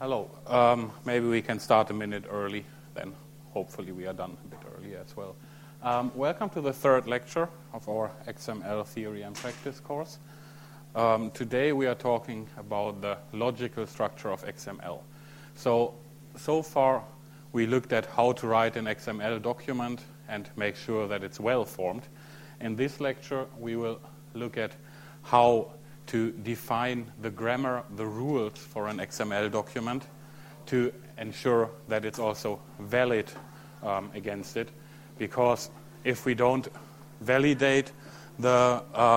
Hello. Maybe we can start a minute early, then hopefully we are done a bit earlier as well. Welcome to the third lecture of our XML Theory and Practice course. Today we are talking about the logical structure of XML. So far we looked at how to write an XML document and make sure that it's well formed. In this lecture we will look at how to define the grammar, the rules for an XML document to ensure that it's also valid against it. Because if we don't validate the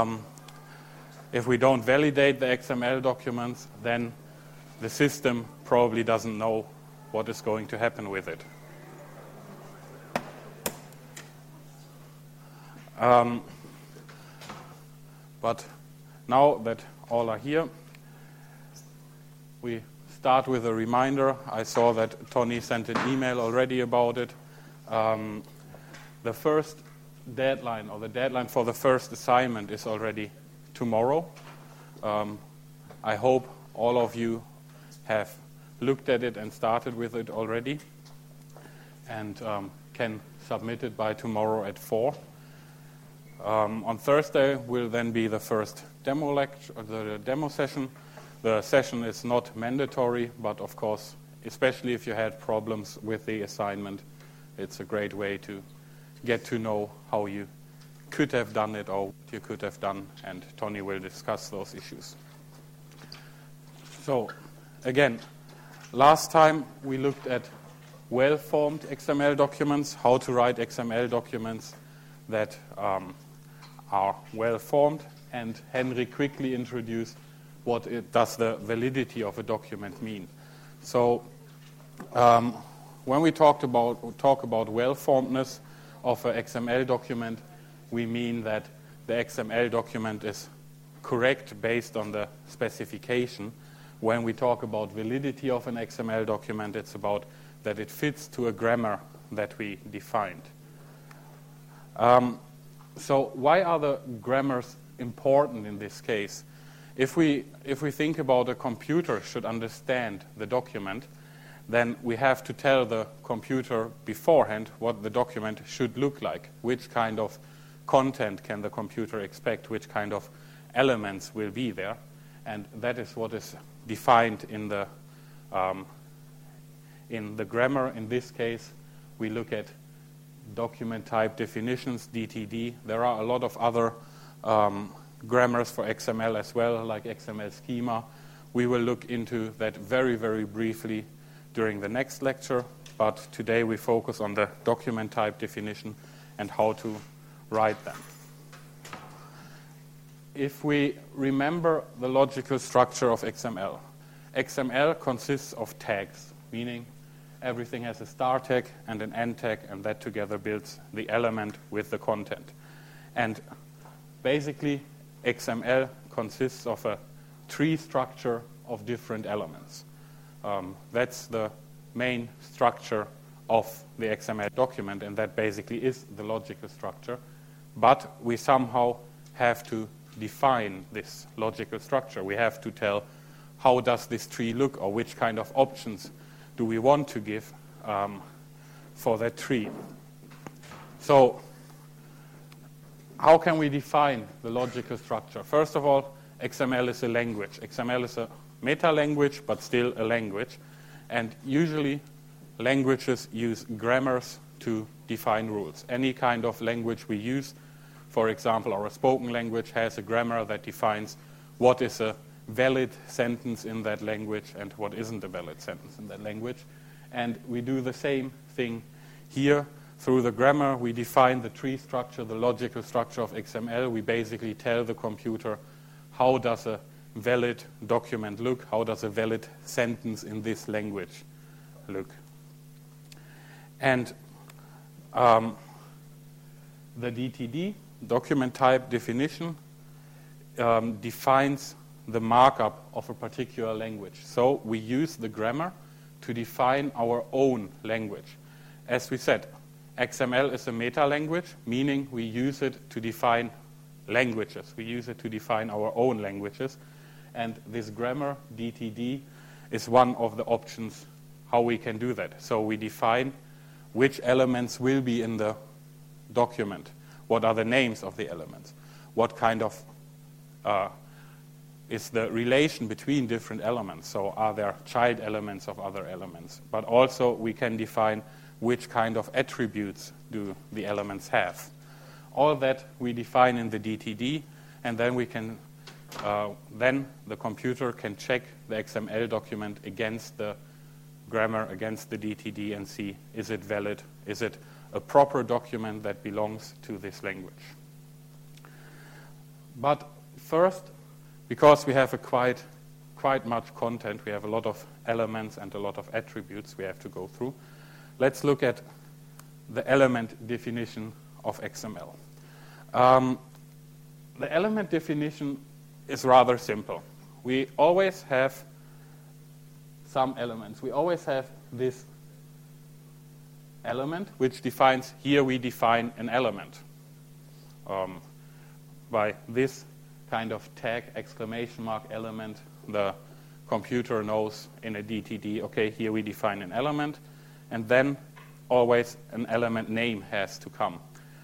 XML documents, then the system probably doesn't know what is going to happen with it. But now that all are here, we start with a reminder. I saw that Tony sent an email already about it. The first deadline, or the deadline for the first assignment, is already tomorrow. I hope all of you have looked at it and started with it already, and can submit it by tomorrow at 4. On Thursday will then be the first demo lecture, the demo session. The session is not mandatory, but of course, especially if you had problems with the assignment, it's a great way to get to know how you could have done it or what you could have done, and Tony will discuss those issues. So, again, last time we looked at well-formed XML documents, how to write XML documents that are well-formed, and Henry quickly introduced what does the validity of a document mean. So when we talk about well-formedness of an XML document, we mean that the XML document is correct based on the specification. When we talk about validity of an XML document, it's about that it fits to a grammar that we defined. So why are the grammars important in this case? If we think about a computer should understand the document, then we have to tell the computer beforehand what the document should look like, which kind of content can the computer expect, which kind of elements will be there, and that is what is defined in the grammar. In this case, we look at document type definitions, DTD. There are a lot of other grammars for XML as well, like XML schema. We will look into that very, very briefly during the next lecture, but today we focus on the document type definition and how to write them. If we remember the logical structure of XML, XML consists of tags, meaning everything has a start tag and an end tag, and that together builds the element with the content. And basically, XML consists of a tree structure of different elements. That's the main structure of the XML document, and that basically is the logical structure. But we somehow have to define this logical structure. We have to tell how does this tree look, or which kind of options do we want to give for that tree. So how can we define the logical structure? First of all, XML is a language. XML is a meta-language, but still a language. And usually languages use grammars to define rules. Any kind of language we use, for example, our spoken language has a grammar that defines what is a valid sentence in that language and what isn't a valid sentence in that language. And we do the same thing here. Through the grammar, we define the tree structure, the logical structure of XML. We basically tell the computer how does a valid document look, how does a valid sentence in this language look. And the DTD, document type definition, defines the markup of a particular language. So we use the grammar to define our own language. As we said, XML is a meta-language, meaning we use it to define languages. We use it to define our own languages. And this grammar, DTD, is one of the options how we can do that. So we define which elements will be in the document. What are the names of the elements? What kind of is the relation between different elements? So are there child elements of other elements? But also we can define which kind of attributes do the elements have. All that we define in the DTD, and then we can then the computer can check the XML document against the grammar, against the DTD, and see, is it valid? Is it a proper document that belongs to this language? But first, because we have a quite much content, we have a lot of elements and a lot of attributes we have to go through, let's look at the element definition of XML. The element definition is rather simple. We always have some elements. We always have this element which defines, here we define an element by this kind of tag, exclamation mark element. The computer knows in a DTD, okay, here we define an element, and then always an element name has to come.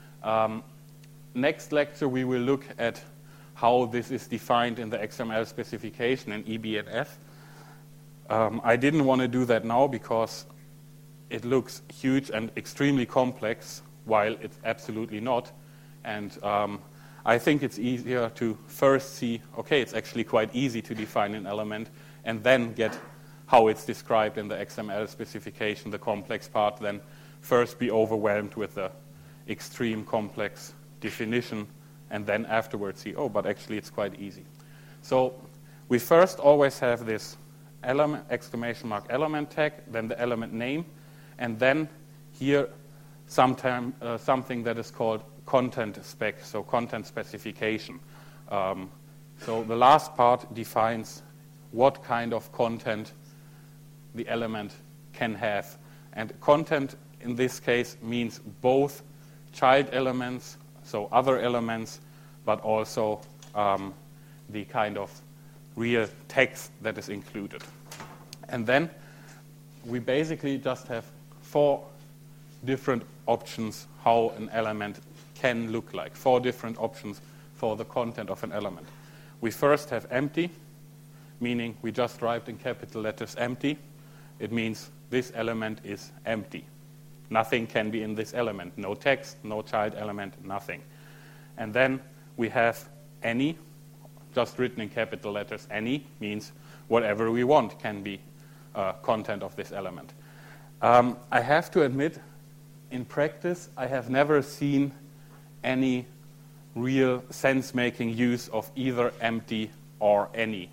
Next lecture we will look at how this is defined in the XML specification in EBNF. I didn't want to do that now because it looks huge and extremely complex, while it's absolutely not. And I think it's easier to first see, okay, it's actually quite easy to define an element, and then get how it's described in the XML specification, the complex part, then first be overwhelmed with the extreme complex definition, and then afterwards see, oh, but actually it's quite easy. So we first always have this element, exclamation mark element tag, then the element name, and then here something that is called content spec, so content specification. So the last part defines what kind of content the element can have. And content in this case means both child elements, so other elements, but also the kind of real text that is included. And then we basically just have 4 different options how an element can look like, 4 different options for the content of an element. We first have empty, meaning we just write in capital letters empty. It means this element is empty. Nothing can be in this element. No text, no child element, nothing. And then we have any, just written in capital letters. Any means whatever we want can be content of this element. I have to admit, in practice, I have never seen any real sense-making use of either empty or any.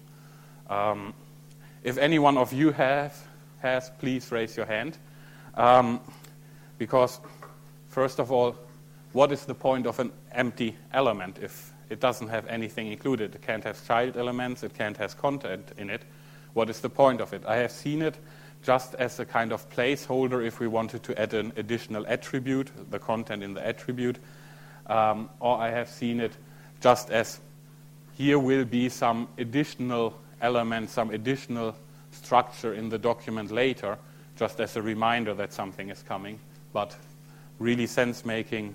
If any one of you has, please raise your hand. Because, first of all, what is the point of an empty element if it doesn't have anything included? It can't have child elements, it can't have content in it. What is the point of it? I have seen it just as a kind of placeholder if we wanted to add an additional attribute, the content in the attribute. Or I have seen it just as here will be some additional element, some additional structure in the document later, just as a reminder that something is coming. But really sense-making,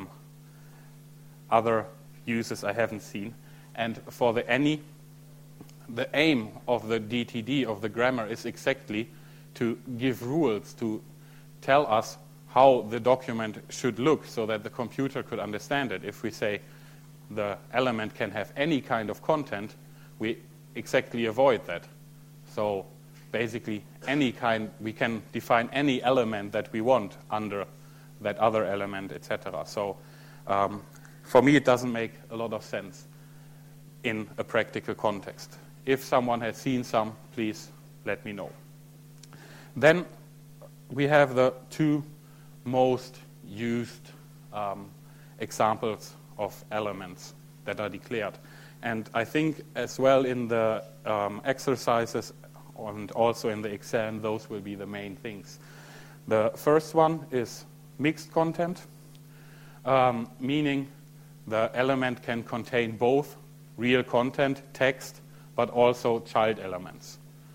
other uses I haven't seen. And for the any, the aim of the DTD, of the grammar, is exactly to give rules, to tell us how the document should look so that the computer could understand it. If we say the element can have any kind of content, we exactly avoid that. So basically any kind, we can define any element that we want under that other element, etc. So for me it doesn't make a lot of sense in a practical context. If someone has seen some, please let me know. Then we have the 2 most used examples of elements that are declared. And I think as well in the exercises and also in the exam, those will be the main things. The first one is mixed content, meaning the element can contain both real content, text, but also child elements.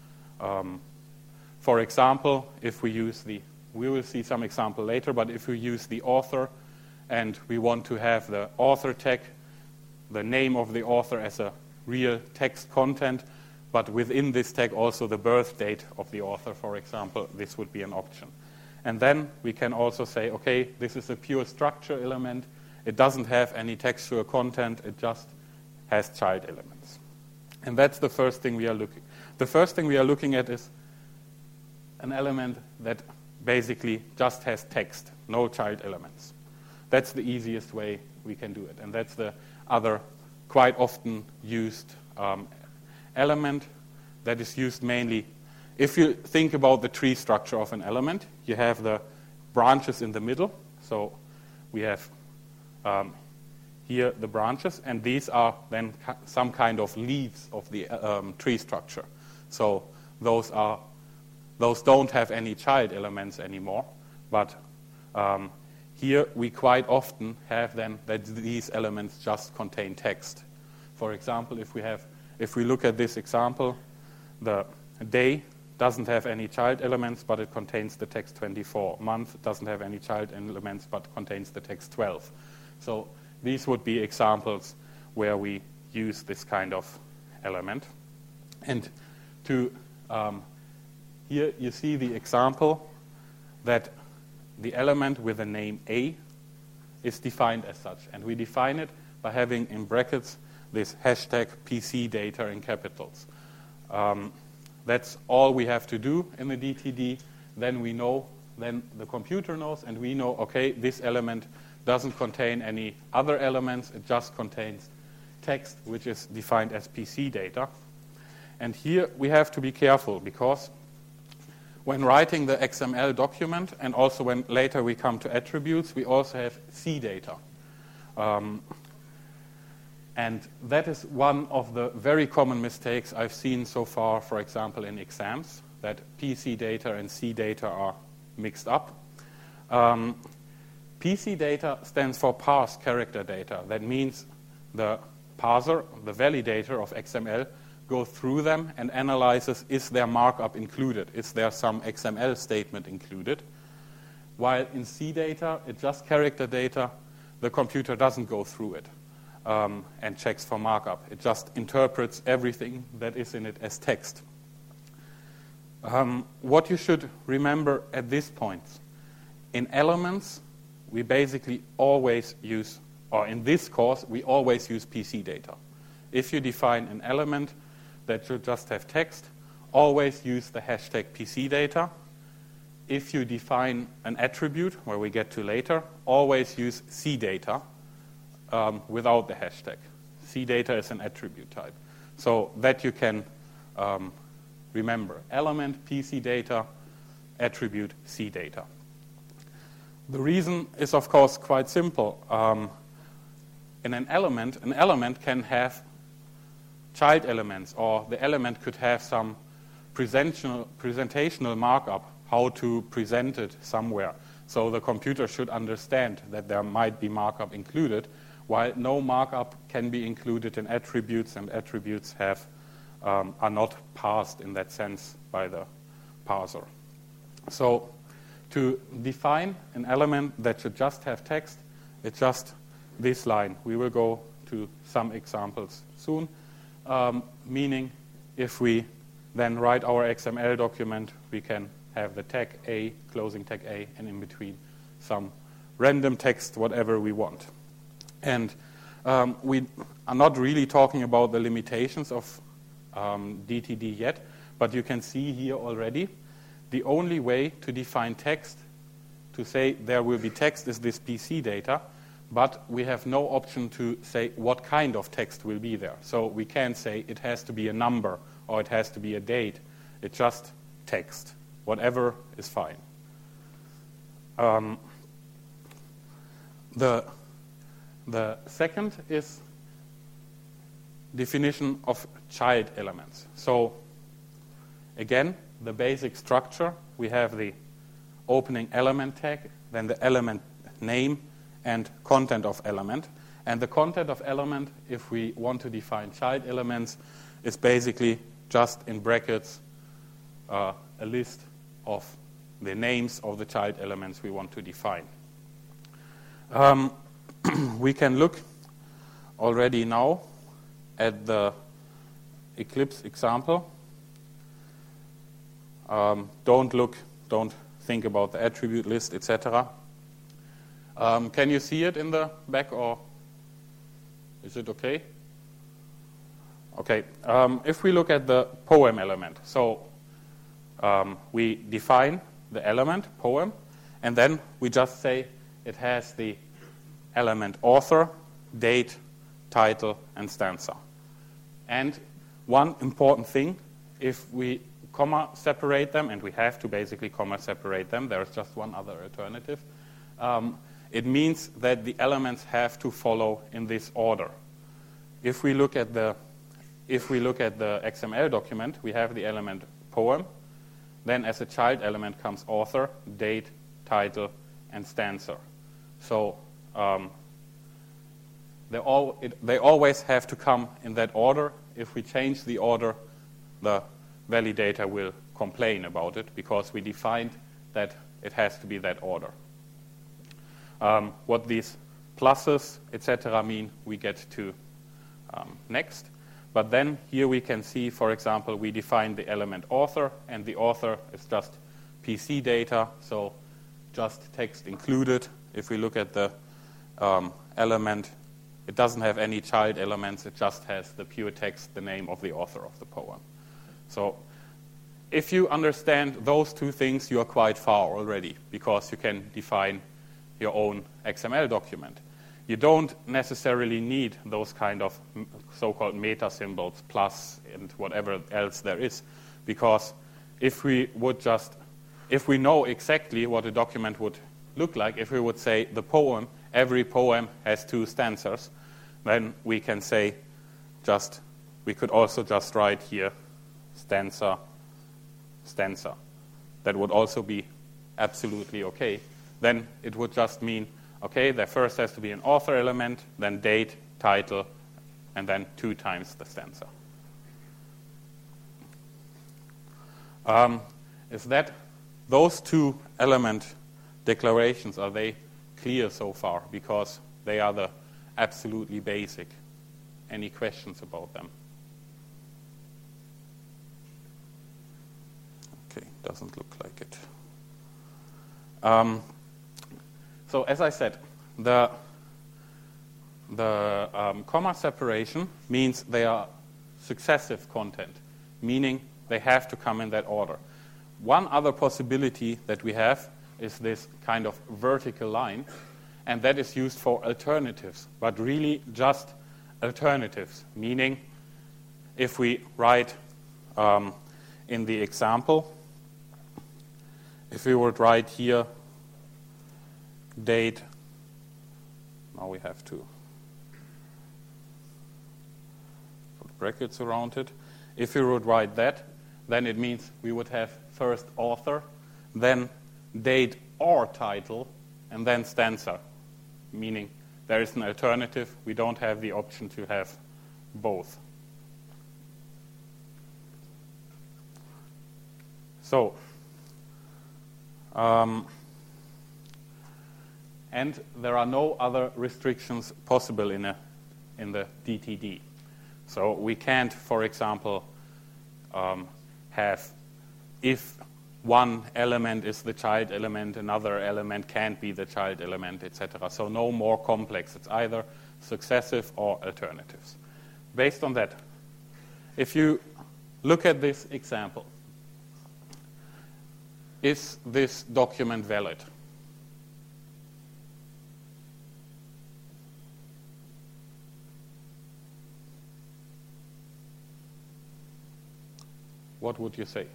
For example, if we use we will see some example later, but if we use the author and we want to have the author tag, the name of the author as a real text content, but within this tag also the birth date of the author, for example, this would be an option. And then we can also say, okay, this is a pure structure element. It doesn't have any textual content. It just has child elements. And that's the first thing we are looking. The first thing we are looking at is an element that basically just has text, no child elements. That's the easiest way we can do it. And that's the other quite often used element that is used mainly. If you think about the tree structure of an element, you have the branches in the middle. So we have here the branches, and these are then some kind of leaves of the tree structure. So those don't have any child elements anymore, but here we quite often have then that these elements just contain text. For example, if we look at this example, the day doesn't have any child elements, but it contains the text 24. Month doesn't have any child elements, but contains the text 12. So these would be examples where we use this kind of element. And here you see the example that the element with the name A is defined as such. And we define it by having in brackets this hashtag PC data in capitals. That's all we have to do in the DTD. Then the computer knows, and we know, okay, this element doesn't contain any other elements. It just contains text, which is defined as PC data. And here we have to be careful, because when writing the XML document, and also when later we come to attributes, we also have C data. And that is one of the very common mistakes I've seen so far, for example, in exams, that PC data and C data are mixed up. PC data stands for parse character data. That means the parser, the validator of XML, goes through them and analyzes, is there markup included? Is there some XML statement included? While in C data, it's just character data, the computer doesn't go through it and checks for markup. It just interprets everything that is in it as text. What you should remember at this point, in elements, we basically always use, or in this course, we always use PC data. If you define an element that should just have text, always use the hashtag PC data. If you define an attribute, where we get to later, always use C data without the hashtag. C data is an attribute type. So that you can remember. Element, PC data, attribute, C data. The reason is, of course, quite simple. In an element can have child elements, or the element could have some presentational markup, how to present it somewhere. So the computer should understand that there might be markup included, while no markup can be included in attributes, and attributes are not parsed in that sense by the parser. So to define an element that should just have text, it's just this line. We will go to some examples soon. Meaning, if we then write our XML document, we can have the tag A, closing tag A, and in between some random text, whatever we want. And we are not really talking about the limitations of DTD yet, but you can see here already the only way to define text, to say there will be text, is this PC data, but we have no option to say what kind of text will be there. So we can't say it has to be a number or it has to be a date. It's just text. Whatever is fine. The second is definition of child elements. So again, the basic structure, we have the opening element tag, then the element name, and content of element. And the content of element, if we want to define child elements, is basically just in brackets a list of the names of the child elements we want to define. We can look already now at the Eclipse example. Don't think about the attribute list, etc. Can you see it in the back, or is it okay? Okay. If we look at the poem element, so we define the element poem, and then we just say it has the element author, date, title, and stanza. And one important thing, if we comma separate them, and we have to basically comma separate them, there's just one other alternative, it means that the elements have to follow in this order. If we look at the XML document, we have the element poem. Then as a child element comes author, date, title, and stanza. So they always have to come in that order. If we change the order, the validator will complain about it because we defined that it has to be that order. What these pluses, etc. mean, we get to next. But then here we can see, for example, we define the element author, and the author is just PC data, so just text included. If we look at the element, it doesn't have any child elements, it just has the pure text, the name of the author of the poem. So if you understand those two things, you are quite far already, because you can define your own XML document. You don't necessarily need those kind of so-called meta symbols, plus and whatever else there is, because if we know exactly what a document would look like, if we would say the poem, every poem has 2 stanzas, then we can say we could also just write here stanza, stanza. That would also be absolutely okay. Then it would just mean, okay, there first has to be an author element, then date, title, and then 2 times the stanza. Is that those 2 element declarations, are they clear so far? Because they are the absolutely basic. Any questions about them? Okay, doesn't look like it. So as I said, the comma separation means they are successive content, meaning they have to come in that order. One other possibility that we have is this kind of vertical line, and that is used for alternatives, but really just alternatives, meaning if we write in the example, if we would write here date, now we have to put brackets around it. If we would write that, then it means we would have first author, then date or title, and then stanza, meaning there is an alternative. We don't have the option to have both. So, and there are no other restrictions possible in the DTD. So we can't, for example, have if one element is the child element, another element can't be the child element, etc. So no more complex. It's either successive or alternatives. Based on that, if you look at this example, is this document valid? What would you say?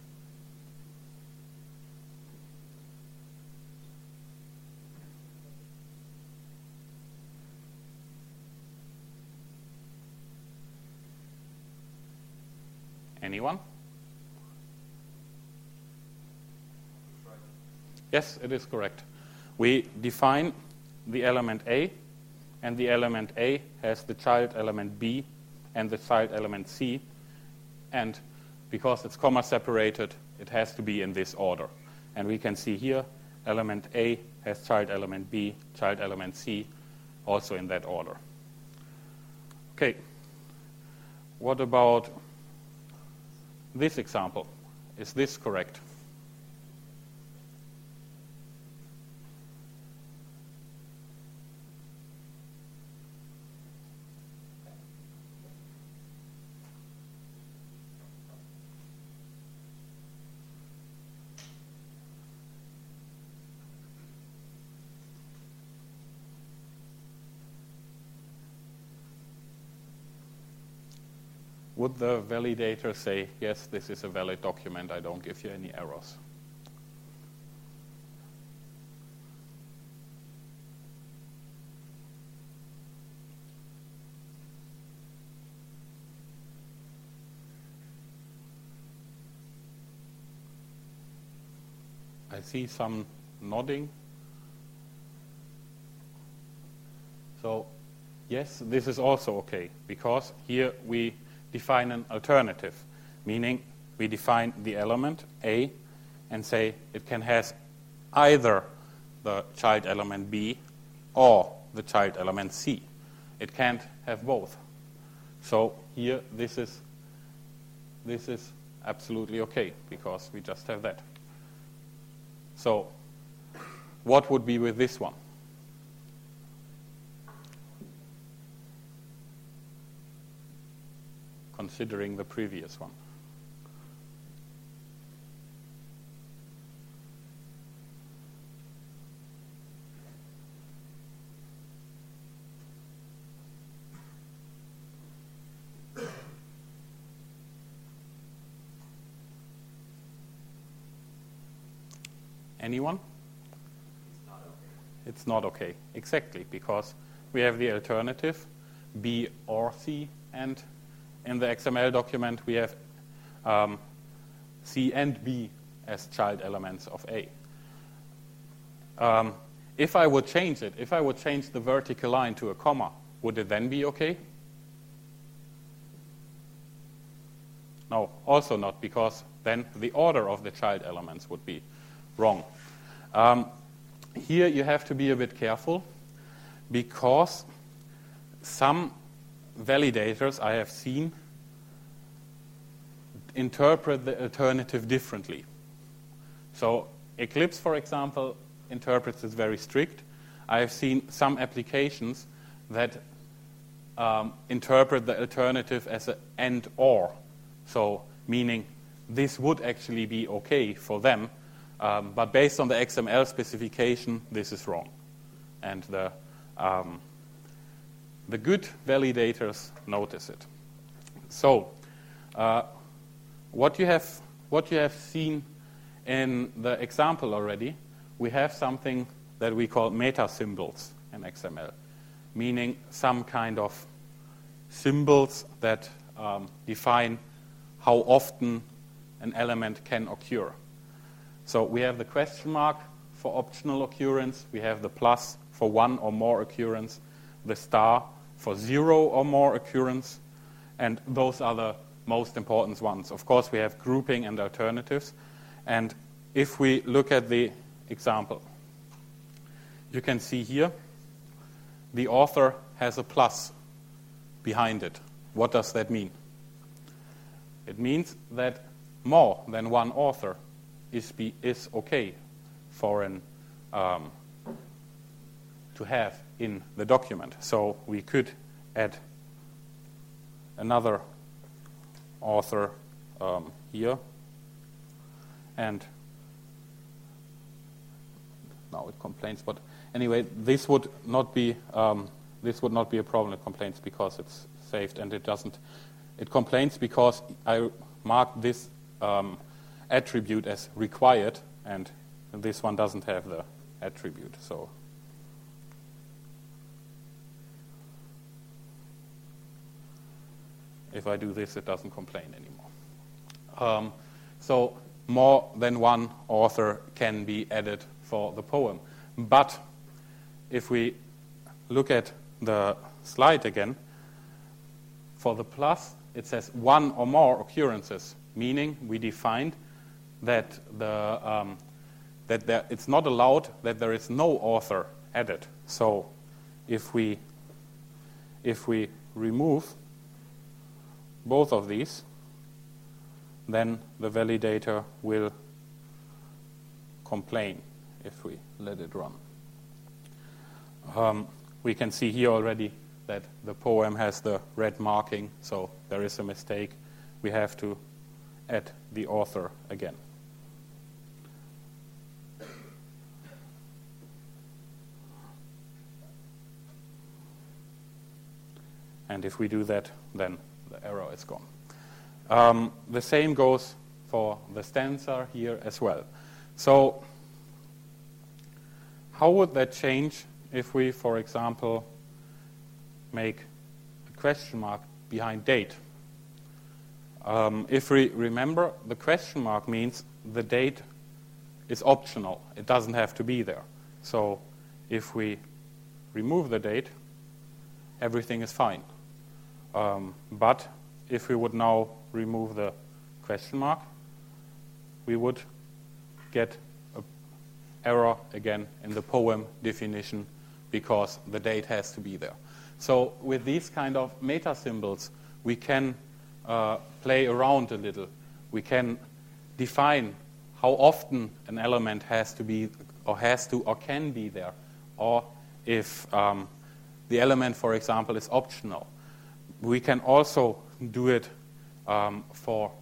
Anyone? Yes, it is correct. We define the element A, and the element A has the child element B and the child element C, and because it's comma separated, it has to be in this order. And we can see here, element A has child element B, child element C, also in that order. Okay, what about this example? Is this correct? Would the validator say, yes, this is a valid document, I don't give you any errors? I see some nodding. So, yes, this is also okay, because here we define an alternative, meaning we define the element A and say it can have either the child element B or the child element C. It can't have both. So here this is absolutely okay, because we just have that. So what would be with this one? Considering the previous one. Anyone? It's not okay. It's not okay, exactly, because we have the alternative B or C, and in the XML document, we have C and B as child elements of A. If I would change it, if I would change the vertical line to a comma, would it then be okay? No, also not, because then the order of the child elements would be wrong. Here you have to be a bit careful, because some validators I have seen interpret the alternative differently. So Eclipse, for example, interprets it very strict. I have seen some applications that interpret the alternative as an and or. So meaning this would actually be okay for them, but based on the XML specification, this is wrong. And the good validators notice it. So, what you have seen in the example already, we have something that we call meta symbols in XML, meaning some kind of symbols that define how often an element can occur. So we have the question mark for optional occurrence, we have the plus for one or more occurrence, the star for 0 or more occurrence, and those are the most important ones. Of course, we have grouping and alternatives. And if we look at the example, you can see here the author has a plus behind it. What does that mean? It means that more than one author is okay for an to have in the document. So we could add another author here, and now it complains. But anyway, this would not be a problem. It complains because it's saved, and it doesn't. It complains because I marked this attribute as required, and this one doesn't have the attribute. So. If I do this, it doesn't complain anymore. So more than one author can be added for the poem. But if we look at the slide again, for the plus, it says one or more occurrences meaning we defined that it's not allowed that there is no author added. So if we remove both of these, then the validator will complain if we let it run. We can see here already that the poem has the red marking, so there is a mistake. We have to add the author again. And if we do that, then the error is gone. The same goes for the stanza here as well. So how would that change if we, for example, make a question mark behind date? If we remember, the question mark means the date is optional. It doesn't have to be there. So if we remove the date, everything is fine. But if we would now remove the question mark, we would get an error again in the poem definition because the date has to be there. So with these kind of meta symbols, we can play around a little. We can define how often an element has to be or can be there, or if the element, for example, is optional. We can also do it for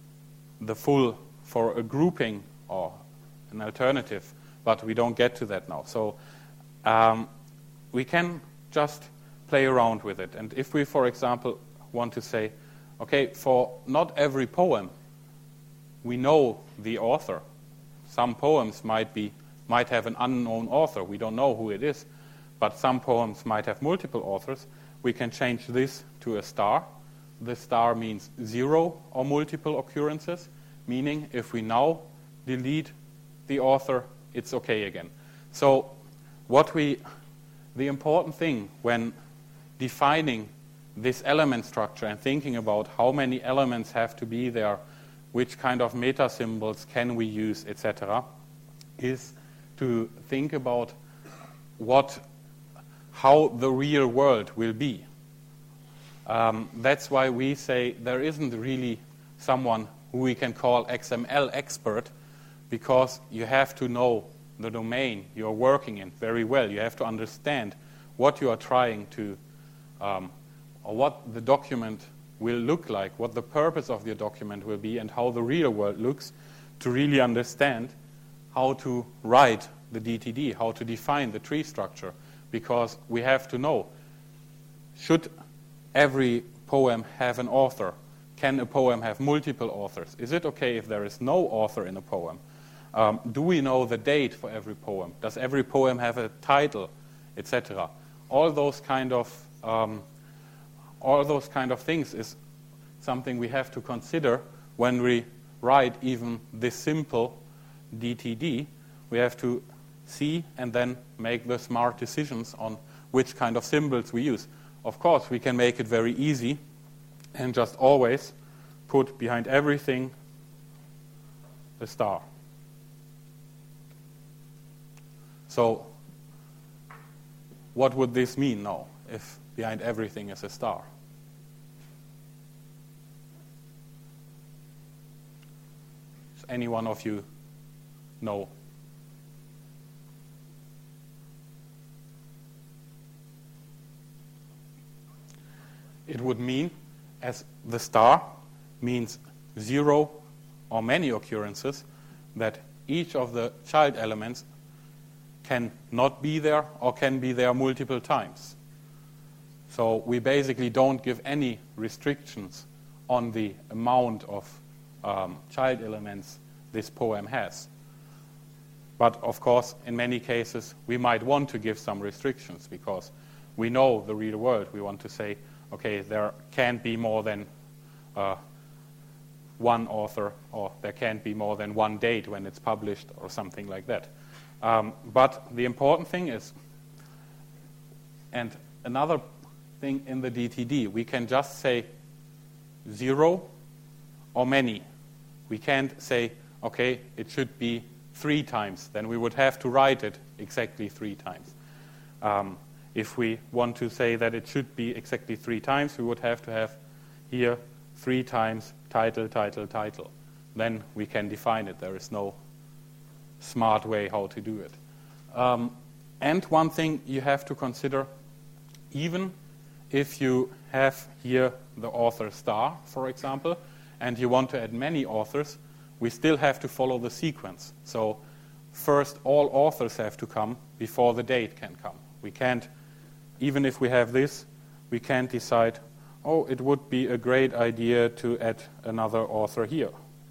a grouping or an alternative, but we don't get to that now. So we can just play around with it. And if we, for example, want to say, okay, for not every poem we know the author. Some poems might have an unknown author. We don't know who it is. But some poems might have multiple authors. We can change this to a star. The star means 0 or multiple occurrences, meaning if we now delete the author, it's okay again. So the important thing when defining this element structure and thinking about how many elements have to be there, which kind of meta symbols can we use, etc., is to think about how the real world will be. That's why we say there isn't really someone who we can call XML expert, because you have to know the domain you're working in very well. You have to understand what you are trying to, or what the document will look like, what the purpose of the document will be, and how the real world looks, to really understand how to write the DTD, how to define the tree structure, because we have to know, should every poem have an author? Can a poem have multiple authors? Is it okay if there is no author in a poem? Do we know the date for every poem? Does every poem have a title, etc.? All those kind of things is something we have to consider when we write even this simple DTD. We have to see and then make the smart decisions on which kind of symbols we use. Of course, we can make it very easy and just always put behind everything the star. So what would this mean now if behind everything is a star? Does any one of you know? It would mean, as the star means 0 or many occurrences, that each of the child elements can not be there or can be there multiple times. So we basically don't give any restrictions on the amount of child elements this poem has. But of course, in many cases, we might want to give some restrictions because we know the real world. We want to say, okay, there can't be more than one author, or there can't be more than one date when it's published, or something like that. But the important thing is, and another thing in the DTD, we can just say 0 or many. We can't say, okay, it should be 3 times. Then we would have to write it exactly 3 times. If we want to say that it should be exactly 3 times, we would have to have here 3 times title, title, title. Then we can define it. There is no smart way how to do it. And one thing you have to consider, even if you have here the author star, for example, and you want to add many authors, we still have to follow the sequence. So first, all authors have to come before the date can come. We can't, even if we have this, we can't decide, oh, it would be a great idea to add another author here.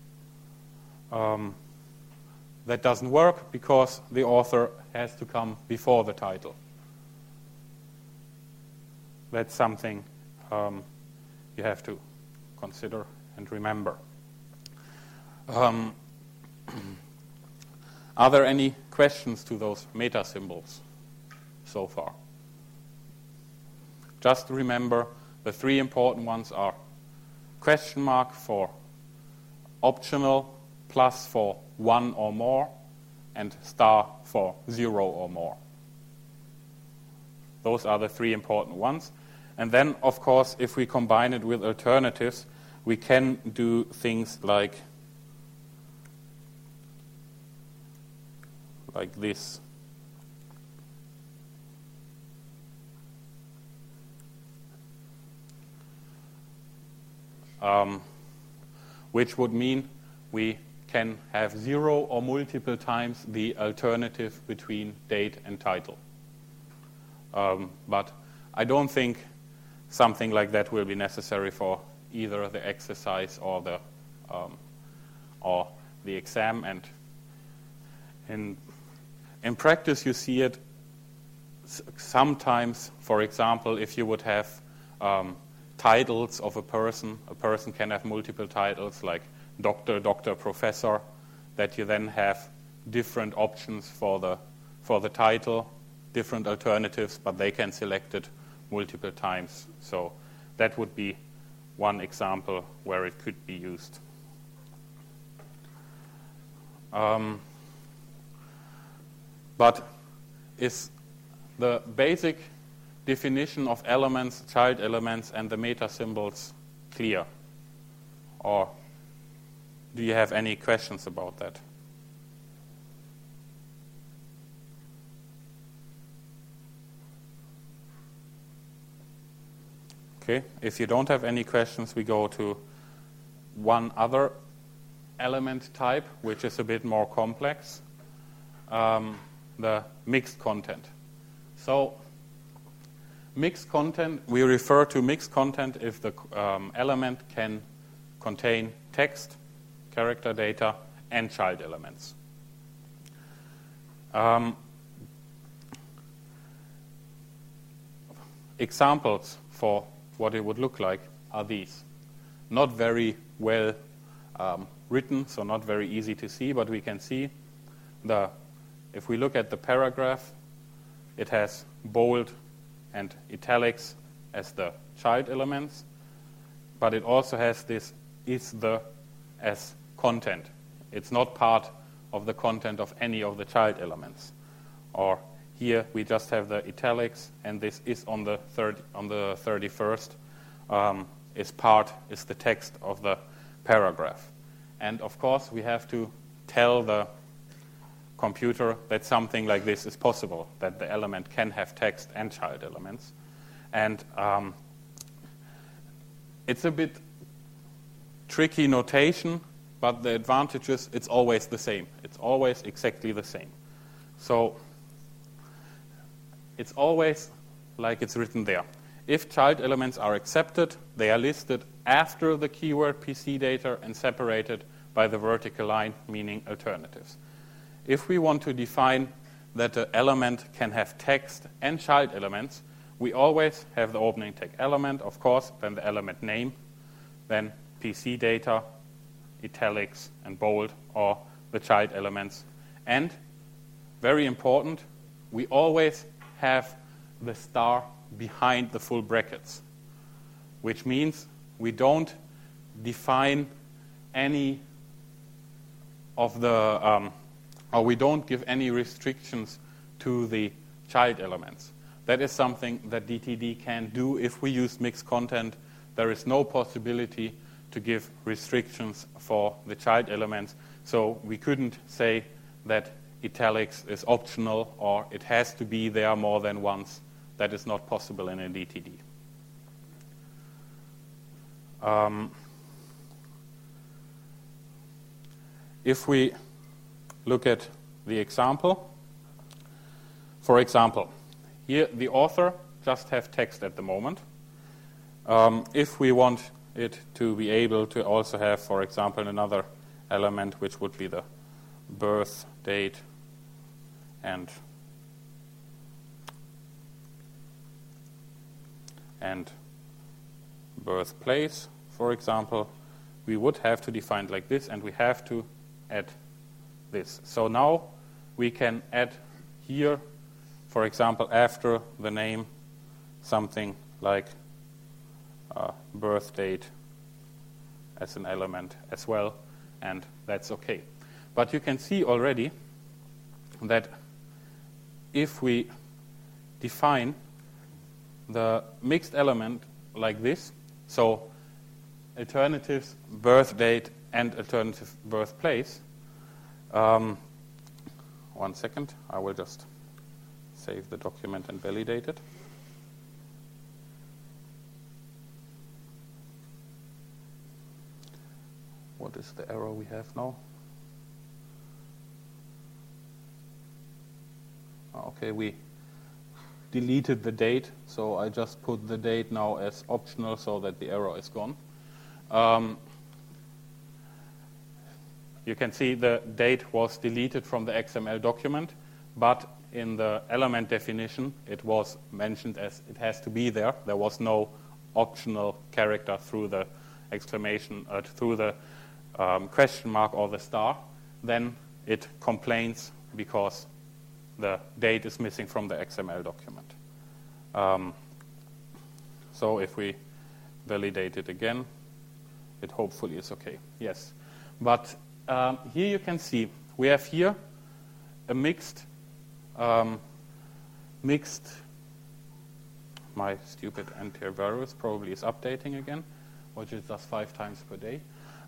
That doesn't work because the author has to come before the title. That's something you have to consider and remember. Are there any questions to those meta symbols so far? Just remember the 3 important ones are question mark for optional, plus for 1 or more, and star for 0 or more. Those are the 3 important ones. And then, of course, if we combine it with alternatives, we can do things like this. Which would mean we can have 0 or multiple times the alternative between date and title. But I don't think something like that will be necessary for either the exercise or the exam. And in practice, you see it sometimes. For example, if you would have titles of a person can have multiple titles like doctor, professor, that you then have different options for the title, different alternatives, but they can select it multiple times. So that would be one example where it could be used. But is the basic definition of elements, child elements, and the meta symbols clear? Or do you have any questions about that? Okay, if you don't have any questions, we go to one other element type, which is a bit more complex, the mixed content. So mixed content, we refer to mixed content if the element can contain text, character data, and child elements. Examples for what it would look like are these. Not very well written, so not very easy to see, but we can see if we look at the paragraph, it has bold and italics as the child elements, but it also has this is the as content. It's not part of the content of any of the child elements. Or here we just have the italics, and this is on the 31st is the text of the paragraph. And of course we have to tell the computer that something like this is possible, that the element can have text and child elements. And it's a bit tricky notation, but the advantage is it's always the same. It's always exactly the same. So it's always like it's written there. If child elements are accepted, they are listed after the keyword PC data and separated by the vertical line, meaning alternatives. If we want to define that the element can have text and child elements, we always have the opening tag element, of course, then the element name, then PC data, italics, and bold, or the child elements. And, very important, we always have the star behind the full brackets, which means we don't define any of the, or we don't give any restrictions to the child elements. That is something that DTD can do if we use mixed content. There is no possibility to give restrictions for the child elements, so we couldn't say that italics is optional or it has to be there more than once. That is not possible in a DTD. If we look at the example, for example, here the author just have text at the moment. If we want it to be able to also have, for example, another element which would be the birth date and birthplace, for example, we would have to define like this, and we have to add this. So now we can add here, for example, after the name, something like birth date as an element as well, and that's okay. But you can see already that if we define the mixed element like this, so alternatives, birth date, and alternative birthplace. 1 second, I will just save the document and validate it. What is the error we have now? Okay, we deleted the date, so I just put the date now as optional so that the error is gone. You can see the date was deleted from the XML document, but in the element definition it was mentioned as it has to be there. There was no optional character through the exclamation, through the question mark or the star. Then it complains because the date is missing from the XML document. So if we validate it again, it hopefully is okay. Yes. But here you can see we have here a mixed, my stupid antivirus probably is updating again, which it does 5 times per day.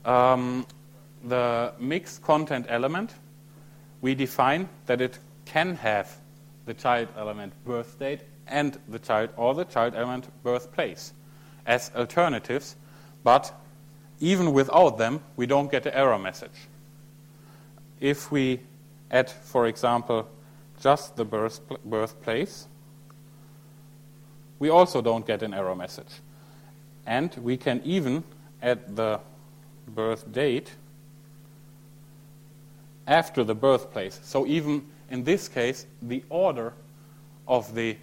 The mixed content element, we define that it can have the child element birth date and the child element birthplace as alternatives, but even without them, we don't get an error message. If we add, for example, just the birthplace, we also don't get an error message. And we can even add the birth date after the birthplace. So even in this case, the order of the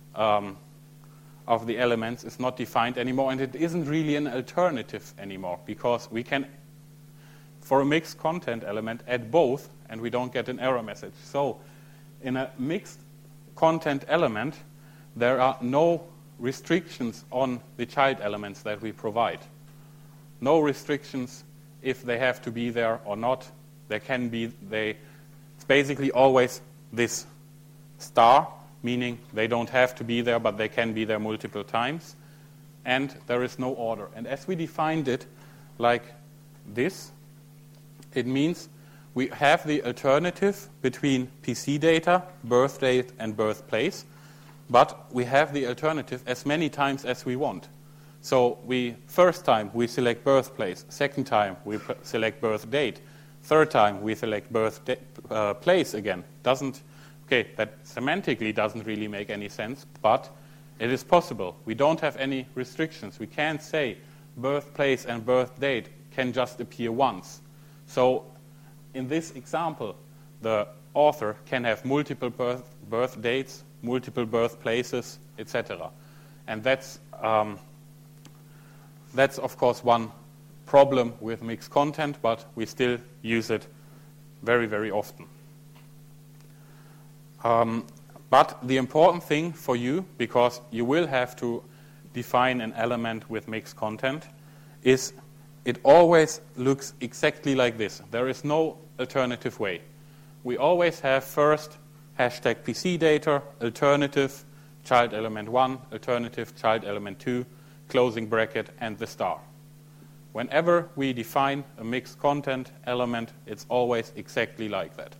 elements is not defined anymore, and it isn't really an alternative anymore, because we can, for a mixed content element, add both, and we don't get an error message. So in a mixed content element, there are no restrictions on the child elements that we provide. No restrictions if they have to be there or not. There can be, it's basically always this star, meaning they don't have to be there, but they can be there multiple times. And there is no order. And as we defined it like this, it means we have the alternative between PC data, birth date, and birthplace, but we have the alternative as many times as we want. So first time we select birthplace, second time we select birth date, third time we select place again. That semantically doesn't really make any sense, but it is possible. We don't have any restrictions. We can't say birthplace and birth date can just appear once. So in this example, the author can have multiple birth dates, multiple birthplaces, etc. And that's of course one problem with mixed content, but we still use it very, very often. But the important thing for you, because you will have to define an element with mixed content, is it always looks exactly like this. There is no alternative way. We always have first hashtag PC data, alternative, child element 1, alternative, child element 2, closing bracket, and the star. Whenever we define a mixed content element, it's always exactly like that.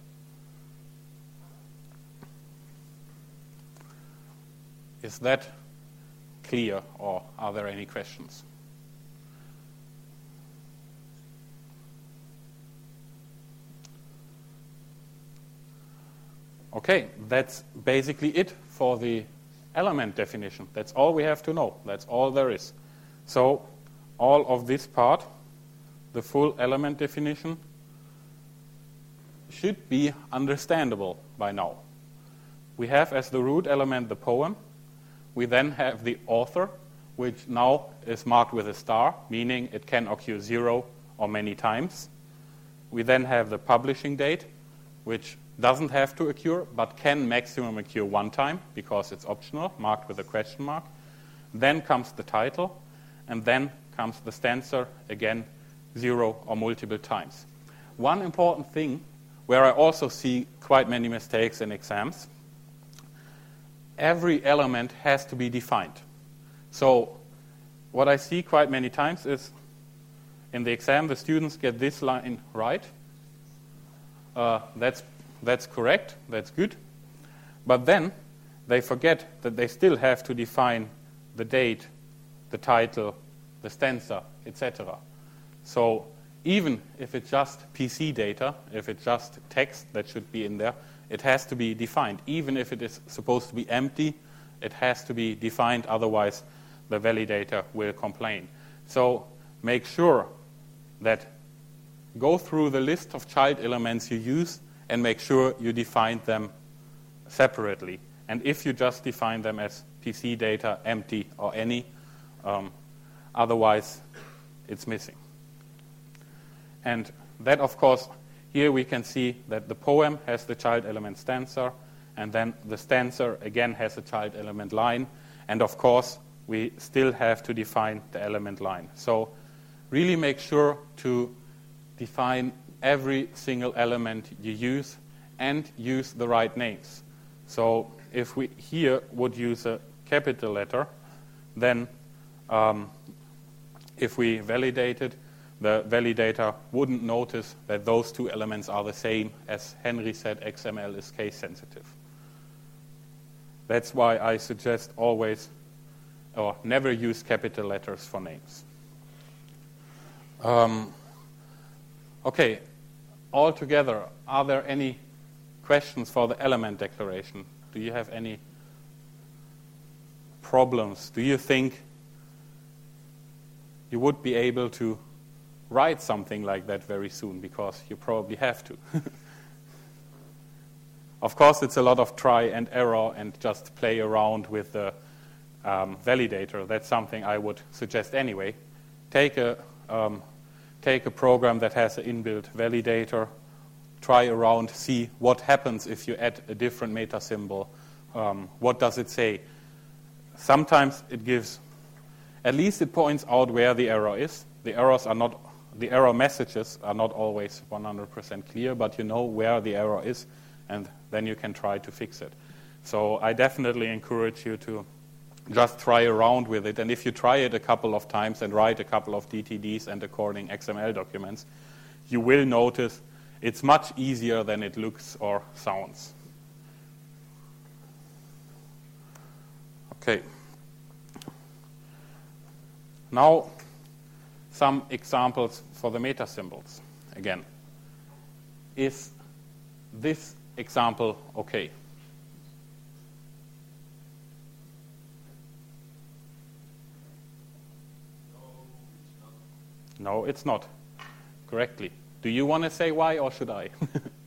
Is that clear, or are there any questions? Okay, that's basically it for the element definition. That's all we have to know. That's all there is. So all of this part, the full element definition, should be understandable by now. We have as the root element the poem. We then have the author, which now is marked with a star, meaning it can occur 0 or many times. We then have the publishing date, which doesn't have to occur, but can maximum occur one time, because it's optional, marked with a question mark. Then comes the title, and then comes the stanza, again, 0 or multiple times. One important thing, where I also see quite many mistakes in exams, every element has to be defined. So what I see quite many times is, in the exam, the students get this line right. That's correct, that's good. But then they forget that they still have to define the date, the title, the stanza, etc. So even if it's just PC data, if it's just text that should be in there, it has to be defined. Even if it is supposed to be empty, it has to be defined, otherwise the validator will complain. So make sure that go through the list of child elements you use and make sure you define them separately. And if you just define them as PC data, empty, or any, otherwise it's missing. And that, of course, here we can see that the poem has the child element stanza, and then the stanza again has a child element line, and of course we still have to define the element line. So really make sure to define every single element you use and use the right names. So if we here would use a capital letter, then if we validated, the validator wouldn't notice that those two elements are the same. As Henry said, XML is case sensitive. That's why I suggest always or never use capital letters for names. Okay, all together, are there any questions for the element declaration? Do you have any problems? Do you think you would be able to write something like that very soon? Because you probably have to. Of course, it's a lot of try and error and just play around with the validator. That's something I would suggest anyway. Take a program that has an inbuilt validator, try around, see what happens if you add a different meta symbol. What does it say? Sometimes it gives, at least it points out where the error is. The error messages are not always 100% clear, but you know where the error is, and then you can try to fix it. So I definitely encourage you to just try around with it, and if you try it a couple of times and write a couple of DTDs and according XML documents, you will notice it's much easier than it looks or sounds. Okay. Now, some examples for the meta symbols. Again, is this example okay? No, it's not. Correctly. Do you want to say why, or should I?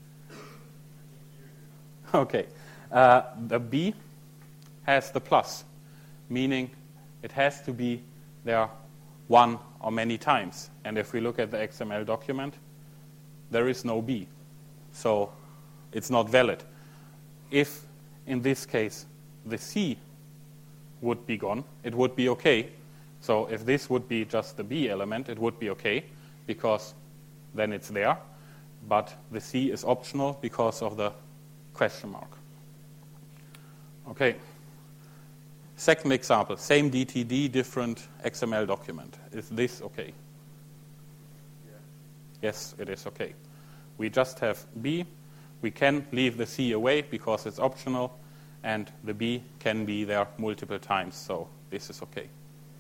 Okay. The B has the plus, meaning it has to be there one or many times. And if we look at the XML document, there is no B. So it's not valid. If, in this case, the C would be gone, it would be okay. So if this would be just the B element, it would be okay, because then it's there. but the C is optional because of the question mark. Okay. Second example, same DTD, different XML document. Is this okay? Yeah. Yes, it is okay. We just have B. We can leave the C away because it's optional, and the B can be there multiple times, so this is okay.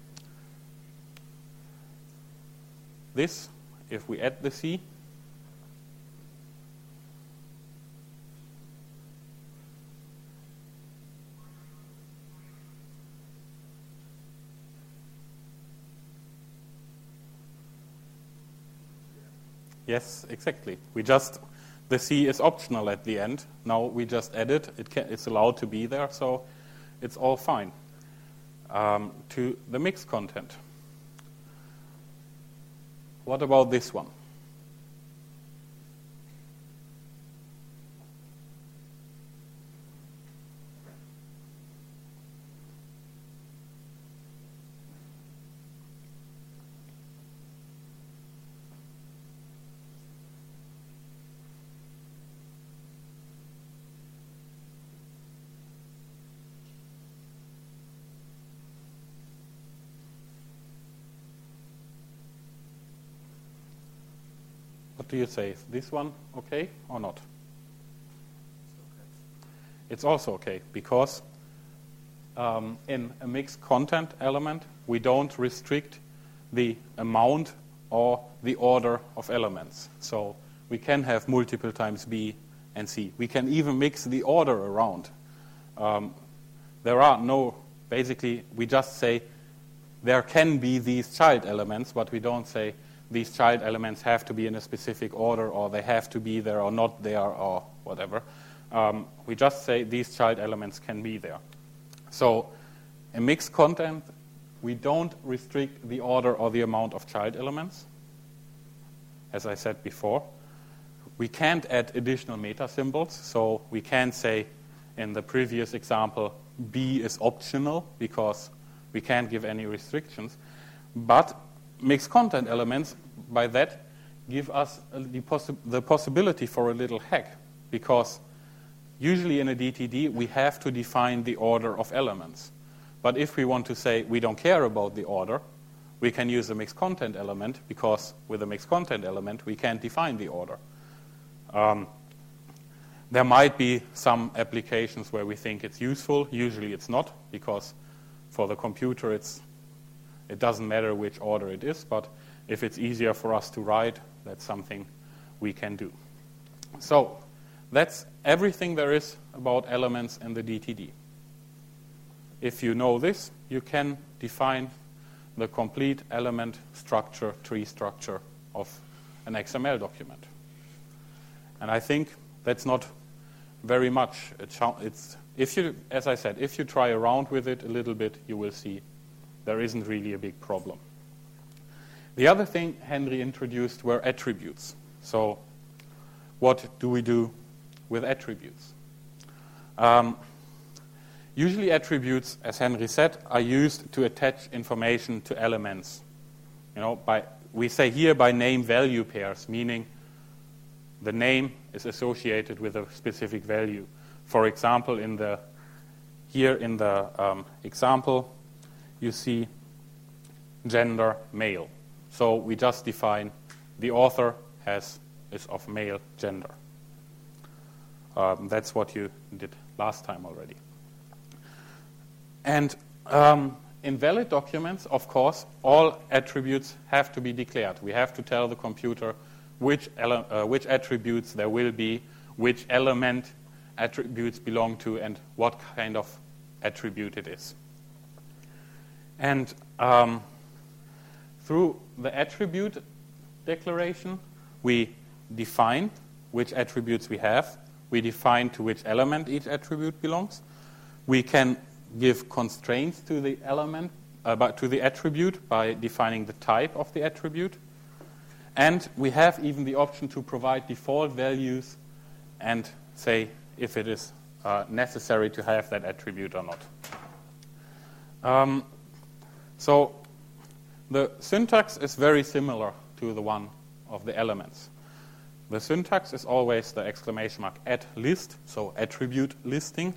This, if we add the C, yes, exactly. The C is optional at the end. Now we just add it. It's allowed to be there, so it's all fine. To the mixed content. What about this one? What do you say? Is this one okay or not? It's also okay because in a mixed content element, we don't restrict the amount or the order of elements. So we can have multiple times B and C. We can even mix the order around. Basically, we just say there can be these child elements, but we don't say these child elements have to be in a specific order, or they have to be there or not there, or whatever. We just say these child elements can be there. So in mixed content, we don't restrict the order or the amount of child elements, as I said before. We can't add additional meta symbols, so we can say in the previous example, B is optional because we can't give any restrictions. But mixed content elements, by that, give us the possibility for a little hack, because usually in a DTD we have to define the order of elements. But if we want to say we don't care about the order, we can use a mixed content element, because with a mixed content element we can't define the order. There might be some applications where we think it's useful. Usually it's not, because for the computer it doesn't matter which order it is, but if it's easier for us to write, that's something we can do. So that's everything there is about elements in the DTD. If you know this, you can define the complete element structure, tree structure of an XML document. And I think that's not very much. As I said, if you try around with it a little bit, you will see there isn't really a big problem. The other thing Henry introduced were attributes. So what do we do with attributes? Usually attributes, as Henry said, are used to attach information to elements. We say here by name-value pairs, meaning the name is associated with a specific value. For example, here in the example, you see gender male. So we just define the author is of male gender. That's what you did last time already. And in valid documents, of course, all attributes have to be declared. We have to tell the computer which attributes there will be, which element attributes belong to, and what kind of attribute it is. And through the attribute declaration, we define which attributes we have. We define to which element each attribute belongs. We can give constraints to the element, to the attribute by defining the type of the attribute. And we have even the option to provide default values and say if it is necessary to have that attribute or not. So the syntax is very similar to the one of the elements. The syntax is always the exclamation mark at list, so attribute listing,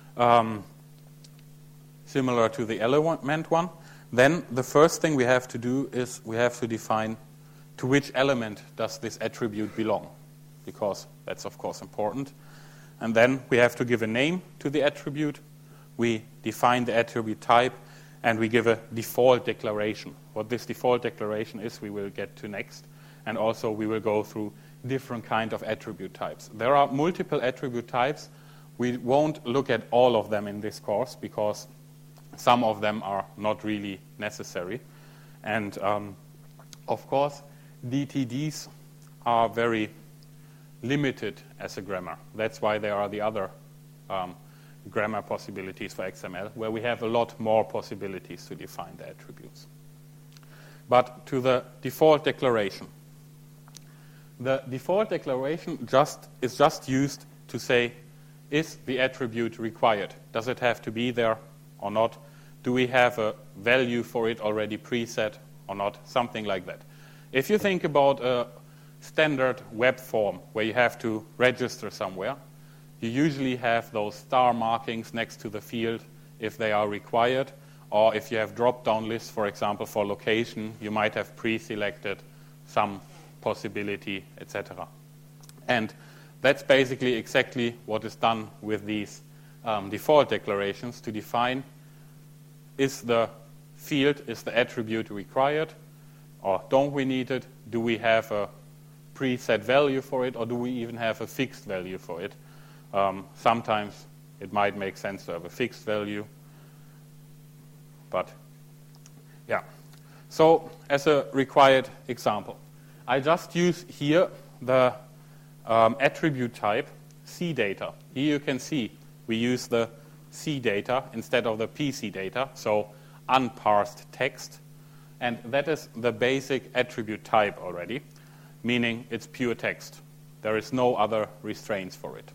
similar to the element one. Then the first thing we have to do is we have to define to which element does this attribute belong, because that's of course important. And then we have to give a name to the attribute. We define the attribute type, and we give a default declaration. What this default declaration is, we will get to next. And also we will go through different kind of attribute types. There are multiple attribute types. We won't look at all of them in this course because some of them are not really necessary. And of course, DTDs are very limited as a grammar. That's why there are the other grammar possibilities for XML, where we have a lot more possibilities to define the attributes. But to the default declaration. The default declaration is just used to say, is the attribute required? Does it have to be there or not? Do we have a value for it already preset or not? Something like that. If you think about a standard web form where you have to register somewhere, you usually have those star markings next to the field if they are required, or if you have drop-down lists, for example, for location, you might have pre-selected some possibility, etc. And that's basically exactly what is done with these default declarations to define, is the field, is the attribute required, or don't we need it? Do we have a preset value for it, or do we even have a fixed value for it? Sometimes it might make sense to have a fixed value, but yeah. So as a required example, I just use here the attribute type CData. Here you can see we use the CData instead of the PC data, so unparsed text, and that is the basic attribute type already, meaning it's pure text. There is no other restraints for it.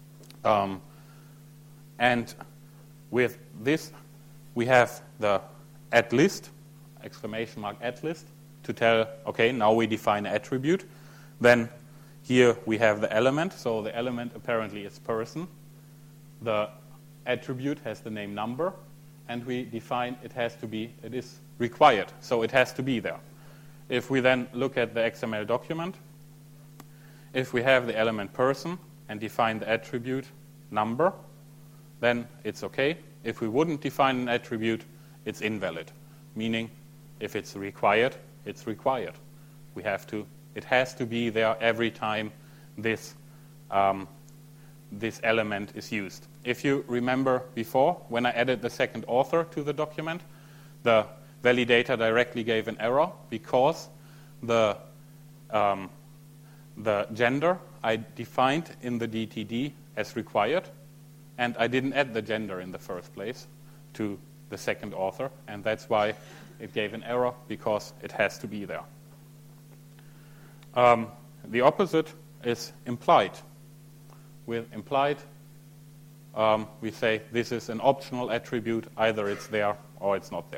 And with this, we have the at list, exclamation mark at list, to tell, okay, now we define an attribute. Then here we have the element. So the element apparently is person. The attribute has the name number. And we define it is required. So it has to be there. If we then look at the XML document, if we have the element person and define the attribute number, then it's okay. If we wouldn't define an attribute, it's invalid. Meaning, if it's required, it's required. It has to be there every time this element is used. If you remember before, when I added the second author to the document, the validator directly gave an error because the gender I defined in the DTD as required, and I didn't add the gender in the first place to the second author, and that's why it gave an error, because it has to be there. The opposite is implied. With implied, we say this is an optional attribute, either it's there or it's not there.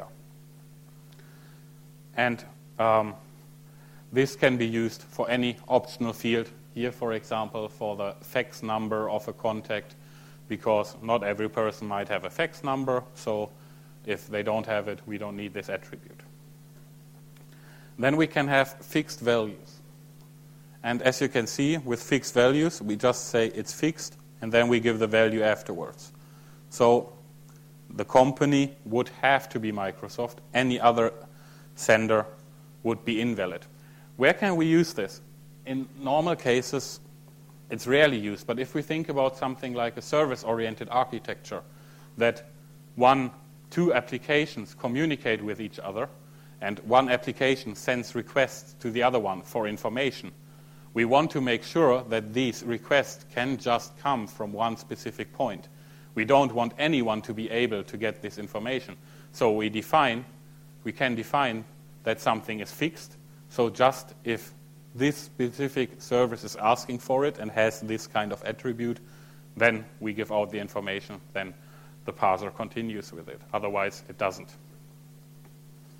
And this can be used for any optional field. Here, for example, for the fax number of a contact, because not every person might have a fax number, so if they don't have it, we don't need this attribute. Then we can have fixed values. And as you can see, with fixed values, we just say it's fixed, and then we give the value afterwards. So the company would have to be Microsoft. Any other sender would be invalid. Where can we use this? In normal cases, it's rarely used. But if we think about something like a service-oriented architecture, that two applications communicate with each other, and one application sends requests to the other one for information, we want to make sure that these requests can just come from one specific point. We don't want anyone to be able to get this information. So we can define that something is fixed. So just if this specific service is asking for it and has this kind of attribute, then we give out the information, then the parser continues with it. Otherwise, it doesn't.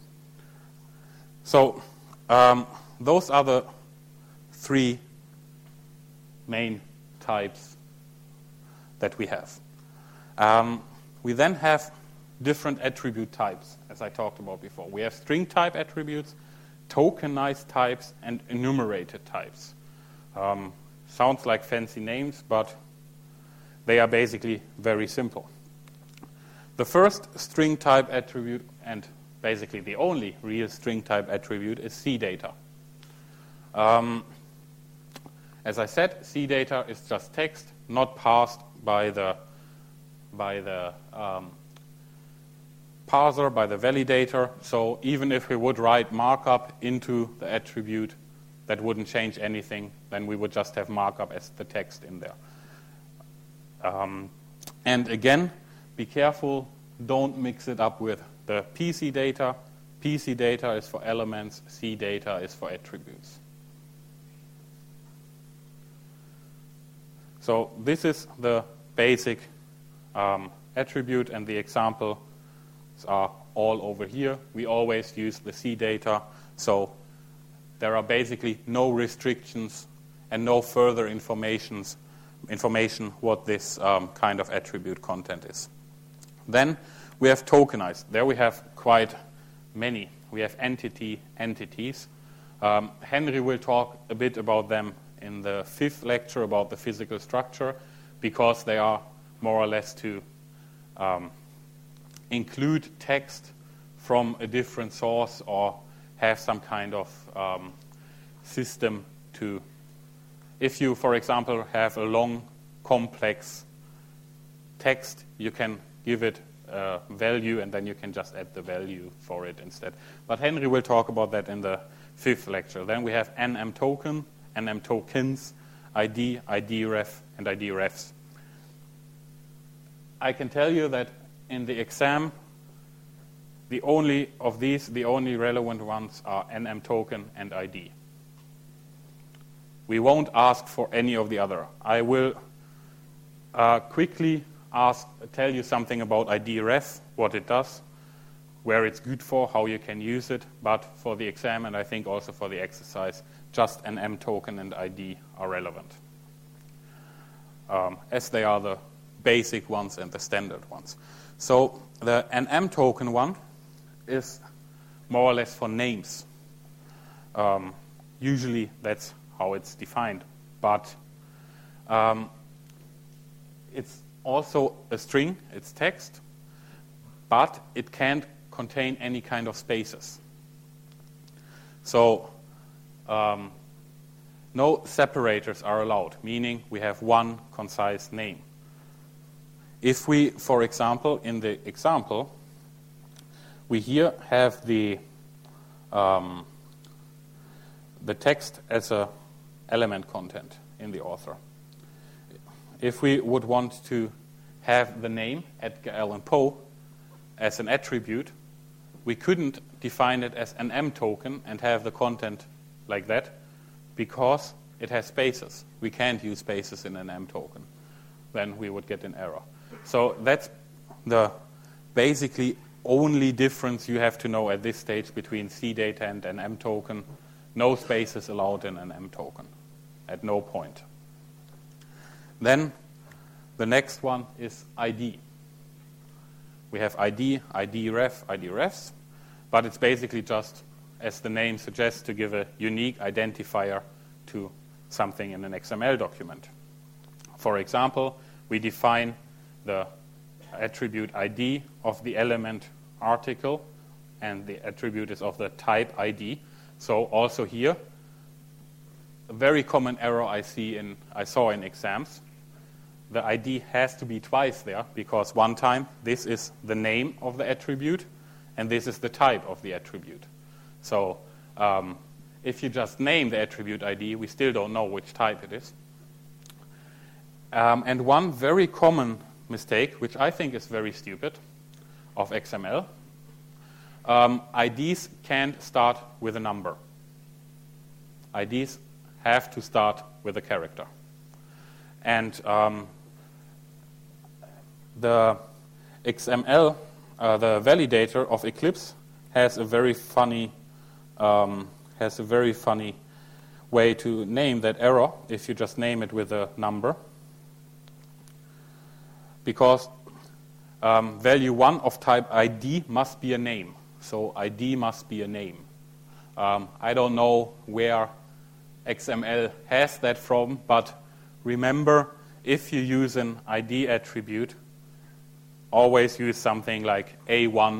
So those are the three main types that we have. We then have different attribute types, as I talked about before. We have string type attributes, tokenized types, and enumerated types. Sounds like fancy names, but they are basically very simple. The first string type attribute, and basically the only real string type attribute, is CData. As I said, CData is just text, not passed by the parser, by the validator. So even if we would write markup into the attribute, that wouldn't change anything. Then we would just have markup as the text in there. And again, be careful, don't mix it up with the PC data. PC data is for elements, C data is for attributes. So this is the basic attribute, and the examples are all over here. We always use the C data, so there are basically no restrictions and no further information what this kind of attribute content is. Then we have tokenized. There we have quite many. We have entities. Henry will talk a bit about them in the 5th lecture about the physical structure, because they are more or less to include text from a different source or have some kind of system to, if you, for example, have a long, complex text, you can give it a value and then you can just add the value for it instead. But Henry will talk about that in the 5th lecture. Then we have NM token, NM tokens, ID, IDref, and IDrefs. I can tell you that in the exam, the only relevant ones are NM token and ID. We won't ask for any of the other. I will quickly tell you something about IDref, what it does, where it's good for, how you can use it, but for the exam and I think also for the exercise, just NM token and ID are relevant, as they are the basic ones and the standard ones. So the NM token one is more or less for names. Usually that's how it's defined, but it's also a string, it's text, but it can't contain any kind of spaces. So no separators are allowed, meaning we have one concise name. If we, for example, in the example, we here have the text as a element content in the author. If we would want to have the name Edgar Allan Poe as an attribute, we couldn't define it as an M token and have the content like that because it has spaces. We can't use spaces in an M token. Then we would get an error. So that's the basically only difference you have to know at this stage between CData and an M token. No spaces allowed in an M token at no point. Then the next one is ID. We have ID, IDref, IDrefs, but it's basically just, as the name suggests, to give a unique identifier to something in an XML document. For example, we define the attribute ID of the element article, and the attribute is of the type ID. So also here, a very common error I saw in exams. The ID has to be twice there, because one time this is the name of the attribute, and this is the type of the attribute. So if you just name the attribute ID, we still don't know which type it is. And one very common mistake, which I think is very stupid, of XML, IDs can't start with a number. IDs have to start with a character. And the XML, the validator of Eclipse, has a very funny way to name that error if you just name it with a number, because value 1 of type ID must be a name. So ID must be a name. I don't know where XML has that from, but remember, if you use an ID attribute, always use something like A1,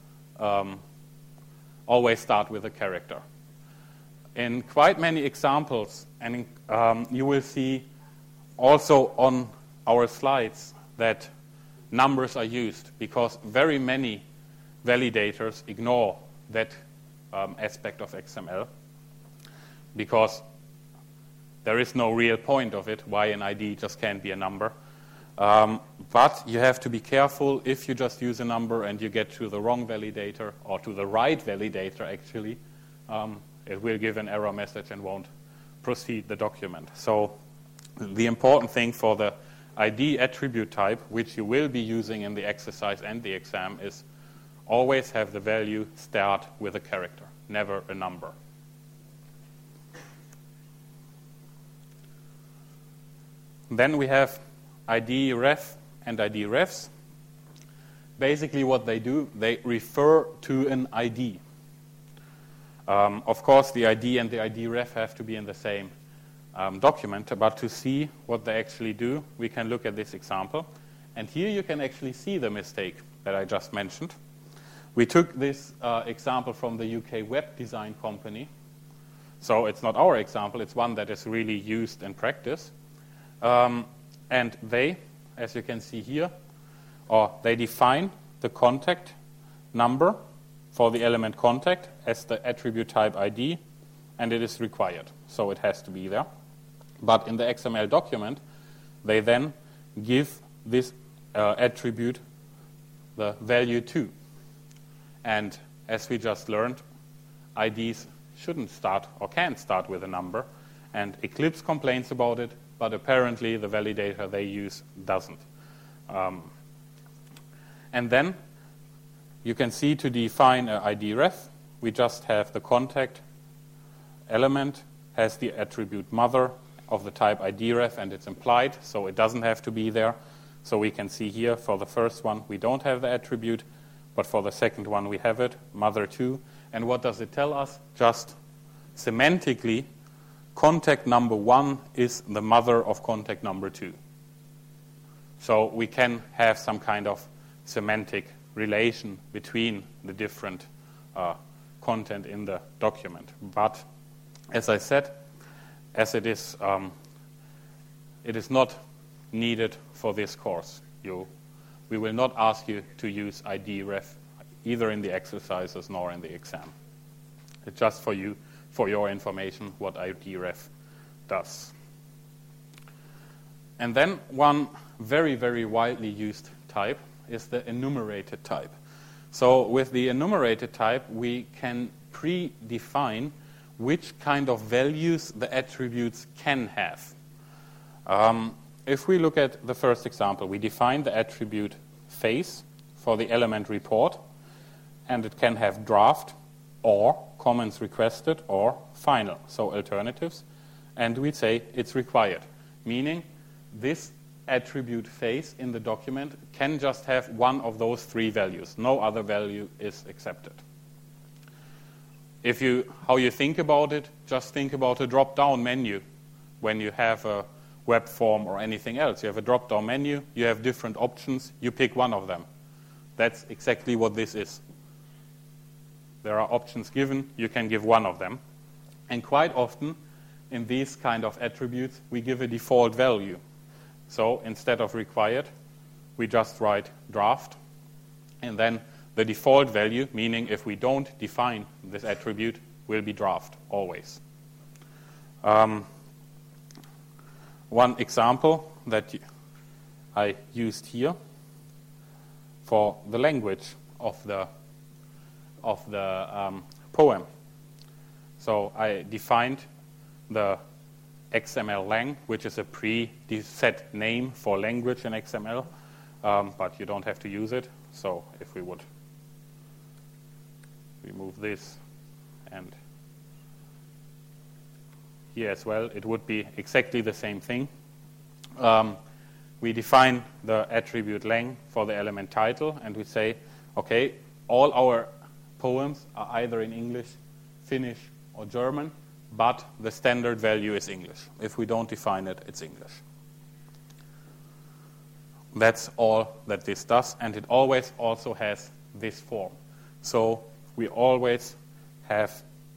always start with a character. In quite many examples, and you will see also on our slides that numbers are used, because very many validators ignore that aspect of XML, because there is no real point of it, why an ID just can't be a number. But you have to be careful if you just use a number and you get to the wrong validator, or to the right validator actually, it will give an error message and won't proceed the document. So the important thing for the ID attribute type, which you will be using in the exercise and the exam, is always have the value start with a character, never a number. Then we have ID ref and ID refs. Basically what they do, they refer to an ID. Of course, the ID and the ID ref have to be in the same document, but to see what they actually do, we can look at this example. And here you can actually see the mistake that I just mentioned. We took this example from the UK web design company. So it's not our example, it's one that is really used in practice. And they, as you can see here, they define the contact number for the element contact as the attribute type ID, and it is required, so it has to be there. But in the XML document, they then give this attribute the value 2. And as we just learned, IDs shouldn't start or can't start with a number, and Eclipse complains about it, but apparently the validator they use doesn't. And then you can see, to define an ID ref, we just have the contact element has the attribute mother of the type ID ref, and it's implied, so it doesn't have to be there. So we can see here for the first one we don't have the attribute, but for the second one we have it, mother2. And what does it tell us? Just semantically, contact number 1 is the mother of contact number 2. So we can have some kind of semantic relation between the different content in the document. But as I said, as it is not needed for this course. We will not ask you to use ID ref either in the exercises nor in the exam. It's just for you, for your information, what ID ref does. And then one very, very widely used type is the enumerated type. So with the enumerated type, we can predefine which kind of values the attributes can have. If we look at the first example, we define the attribute face for the element report, and it can have draft or comments requested or final, so alternatives. And we say it's required, meaning this attribute face in the document can just have one of those 3 values. No other value is accepted. How you think about it, just think about a drop-down menu. When you have a web form or anything else, you have a drop-down menu, you have different options, you pick one of them. That's exactly what this is. There are options given, you can give one of them. And quite often, in these kind of attributes, we give a default value. So instead of required, we just write draft, and then the default value, meaning if we don't define this attribute, will be draft, always. One example that I used here for the language of the poem. So I defined the XML lang, which is a pre-set name for language in XML, but you don't have to use it. So if we would remove this and here as well, it would be exactly the same thing. We define the attribute lang for the element title, and we say, okay, all our poems are either in English, Finnish, or German, but the standard value is English. If we don't define it, it's English. That's all that this does, and it always also has this form. So we always have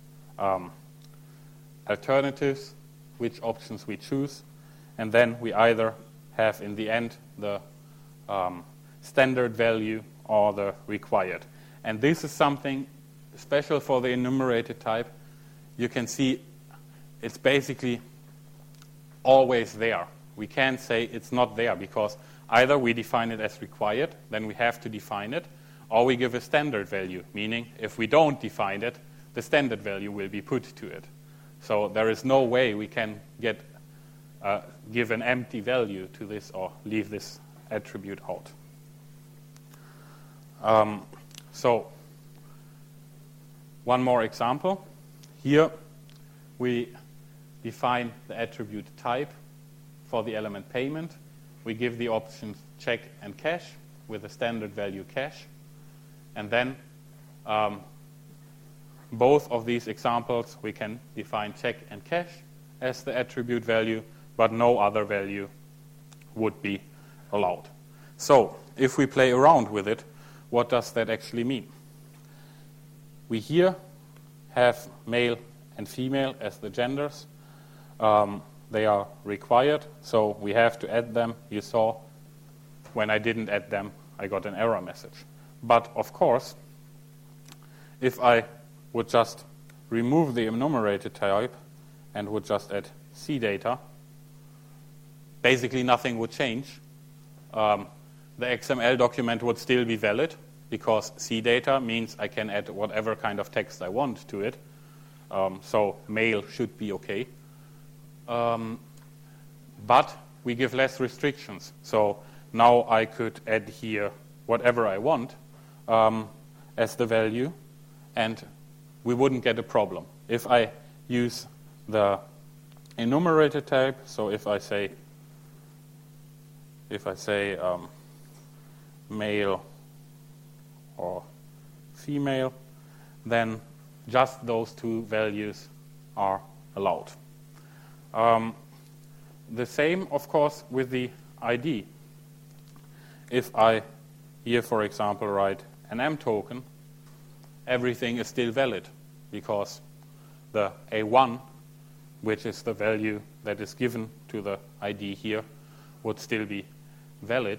alternatives, which options we choose, and then we either have in the end the standard value or the required. And this is something special for the enumerated type. You can see it's basically always there. We can't say it's not there because either we define it as required, then we have to define it, or we give a standard value, meaning if we don't define it, the standard value will be put to it. So there is no way we can give an empty value to this or leave this attribute out. So one more example. Here we define the attribute type for the element payment. We give the options check and cash with a standard value cash. And then both of these examples we can define check and cash as the attribute value, but no other value would be allowed. So if we play around with it, what does that actually mean? We here have male and female as the genders. They are required, so we have to add them. You saw when I didn't add them, I got an error message. But of course, if I would just remove the enumerated type and would just add CData, basically nothing would change. The XML document would still be valid because CData means I can add whatever kind of text I want to it. So male should be okay. But we give less restrictions. So now I could add here whatever I want as the value, and we wouldn't get a problem. If I use the enumerated type, so if I say male or female, then just those two values are allowed. The same, of course, with the ID. If I here, for example, write an M token, everything is still valid because the A1, which is the value that is given to the ID here, would still be valid.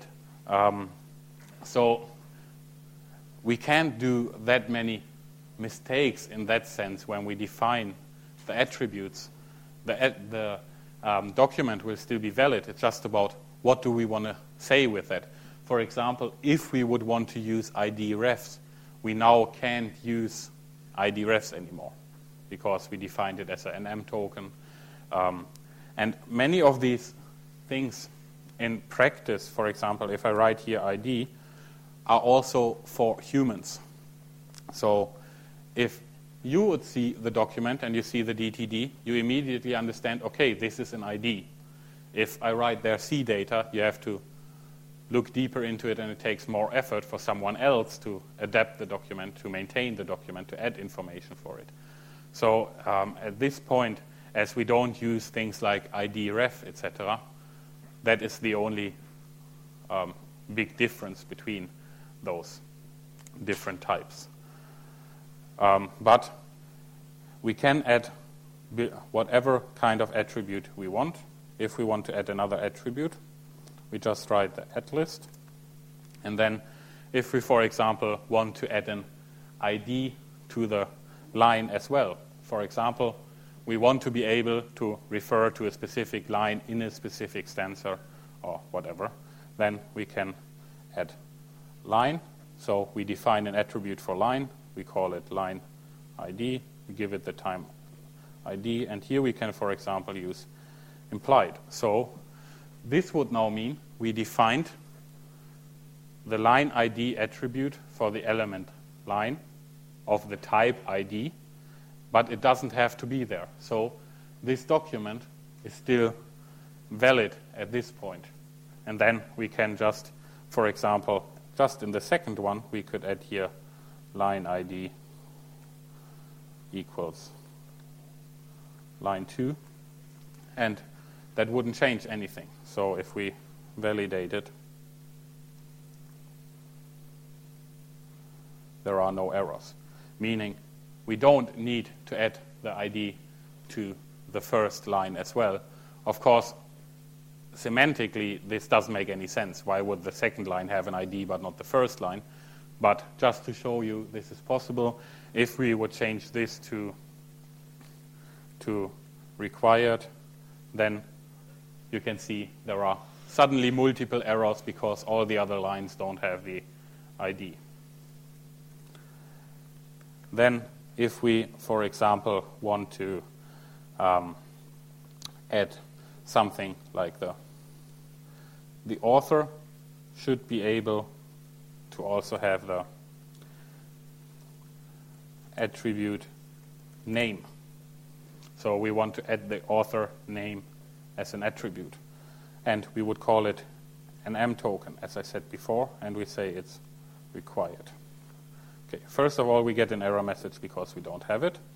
So we can't do that many mistakes in that sense when we define the attributes. The document will still be valid. It's just about what do we want to say with that. For example, if we would want to use ID refs, we now can't use ID refs anymore because we defined it as an M token. And many of these things in practice, for example, if I write here ID, are also for humans. So if you would see the document and you see the DTD, you immediately understand, okay, this is an ID. If I write there CData, you have to look deeper into it, and it takes more effort for someone else to adapt the document, to maintain the document, to add information for it. So at this point, as we don't use things like ID ref, etc., that is the only big difference between those different types. But we can add whatever kind of attribute we want. If we want to add another attribute, we just write the add list. And then if we, for example, want to add an ID to the line as well, for example, we want to be able to refer to a specific line in a specific stanza or whatever, then we can add line. So we define an attribute for line. We call it line ID. We give it the time ID. And here we can, for example, use implied. So this would now mean we defined the line ID attribute for the element line of the type ID, but it doesn't have to be there. So this document is still valid at this point. And then we can just, for example, just in the second one, we could add here line ID equals line 2. And that wouldn't change anything. So if we validate it, there are no errors. Meaning we don't need to add the ID to the first line as well. Of course, semantically, this doesn't make any sense. Why would the second line have an ID but not the first line? But just to show you this is possible, if we would change this to required, then you can see there are suddenly multiple errors because all the other lines don't have the ID. Then if we, for example, want to add something like the author should be able to also have the attribute name. So we want to add the author name as an attribute. And we would call it an M token, as I said before, and we say it's required. Okay, first of all, we get an error message because we don't have it.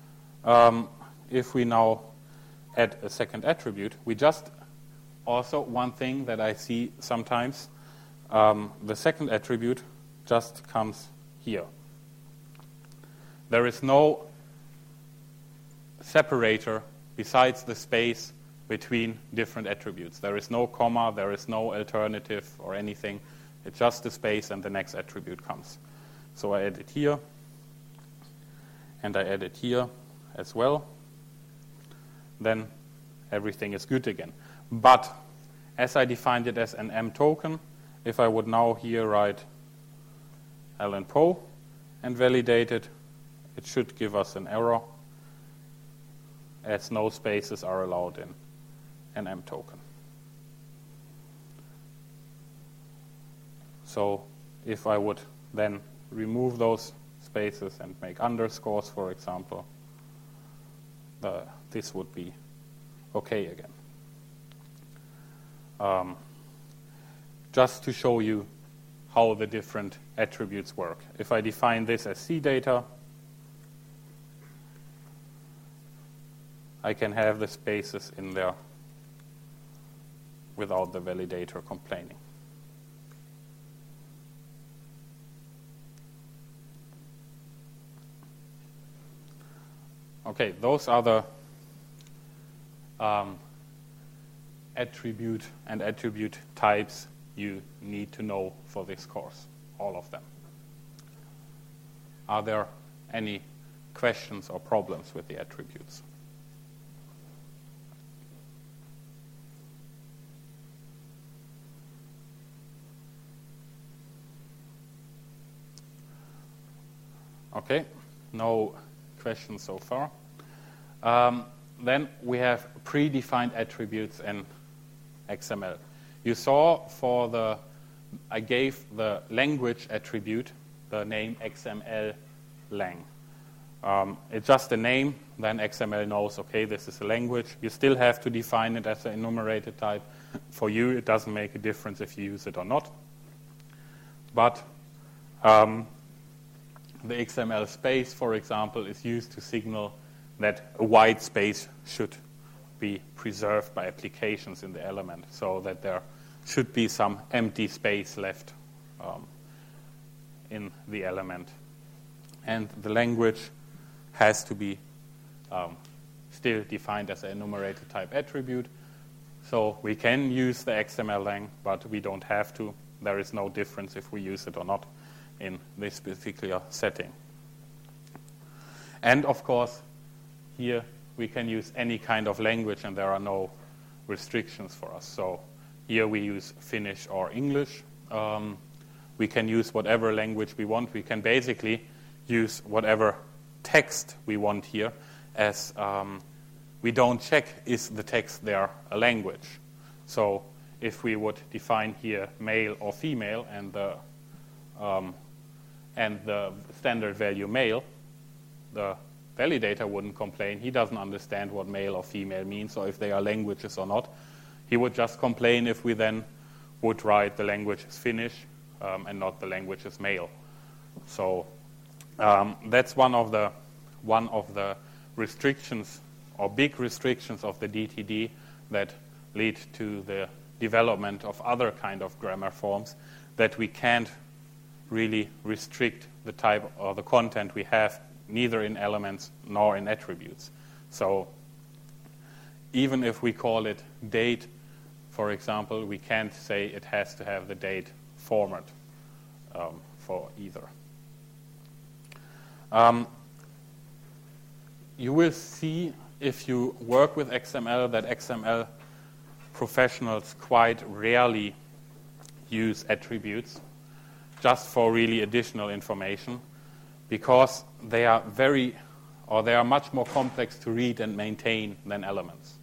If we now add a second attribute, we just also, one thing that I see sometimes, the second attribute just comes here. There is no separator besides the space between different attributes. There is no comma, there is no alternative or anything. It's just the space and the next attribute comes. So I add it here, and I add it here as well. Then everything is good again. But as I defined it as an M token, if I would now here write Alan Poe and validate it, it should give us an error, as no spaces are allowed in an M token. So if I would then remove those spaces and make underscores, for example, this would be okay again. Just to show you how the different attributes work. If I define this as CData, I can have the spaces in there without the validator complaining. Okay, those are the attribute and attribute types you need to know for this course, all of them. Are there any questions or problems with the attributes? Okay, no questions so far. Then we have predefined attributes in XML. You saw I gave the language attribute the name XML lang. It's just a name, then XML knows, okay, this is a language. You still have to define it as an enumerated type. For you, it doesn't make a difference if you use it or not. But the XML space, for example, is used to signal that a white space should be preserved by applications in the element, so that there should be some empty space left in the element. And the language has to be still defined as an enumerated type attribute. So we can use the XML lang, but we don't have to. There is no difference if we use it or not in this particular setting. And of course, here we can use any kind of language and there are no restrictions for us. So here we use Finnish or English. We can use whatever language we want. We can basically use whatever text we want here, as we don't check is the text there a language. So if we would define here male or female and the standard value male, the validator wouldn't complain. He doesn't understand what male or female means or if they are languages or not. He would just complain if we then would write the language is Finnish and not the language is male. So that's one of the restrictions or big restrictions of the DTD that lead to the development of other kind of grammar forms, that we can't really restrict the type or the content we have, neither in elements nor in attributes. So even if we call it date, for example, we can't say it has to have the date format for either. You will see if you work with XML that XML professionals quite rarely use attributes just for really additional information, because they are much more complex to read and maintain than elements.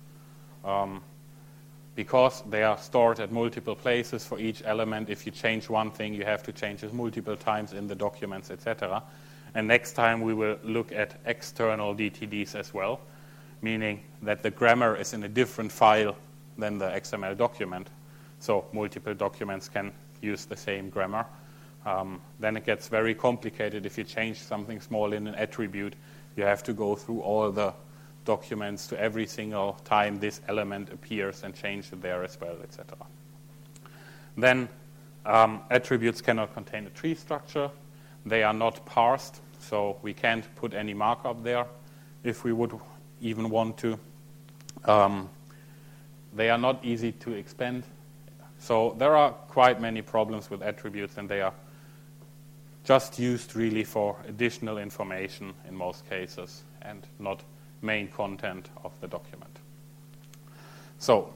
Because they are stored at multiple places for each element. If you change one thing, you have to change it multiple times in the documents, etc. And next time we will look at external DTDs as well, meaning that the grammar is in a different file than the XML document. So multiple documents can use the same grammar. Then it gets very complicated. If you change something small in an attribute, you have to go through all the documents to every single time this element appears and change it there as well, etc. Then attributes cannot contain a tree structure. They are not parsed, so we can't put any markup there if we would even want to. They are not easy to expand. So there are quite many problems with attributes, and they are just used really for additional information in most cases and not main content of the document. So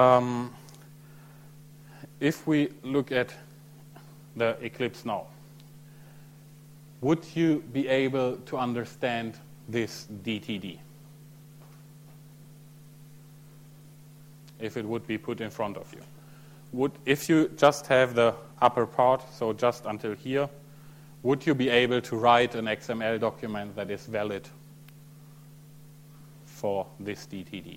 if we look at the Eclipse now, would you be able to understand this DTD if it would be put in front of you? If you just have the upper part, so just until here, would you be able to write an XML document that is valid for this DTD?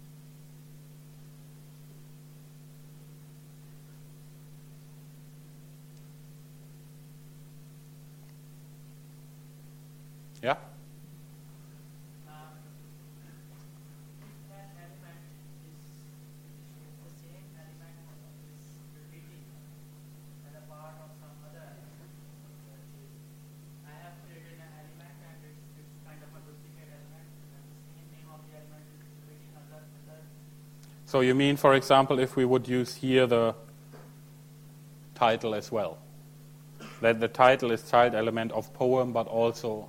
Yeah? So you mean, for example, if we would use here the title as well, that the title is child element of poem, but also,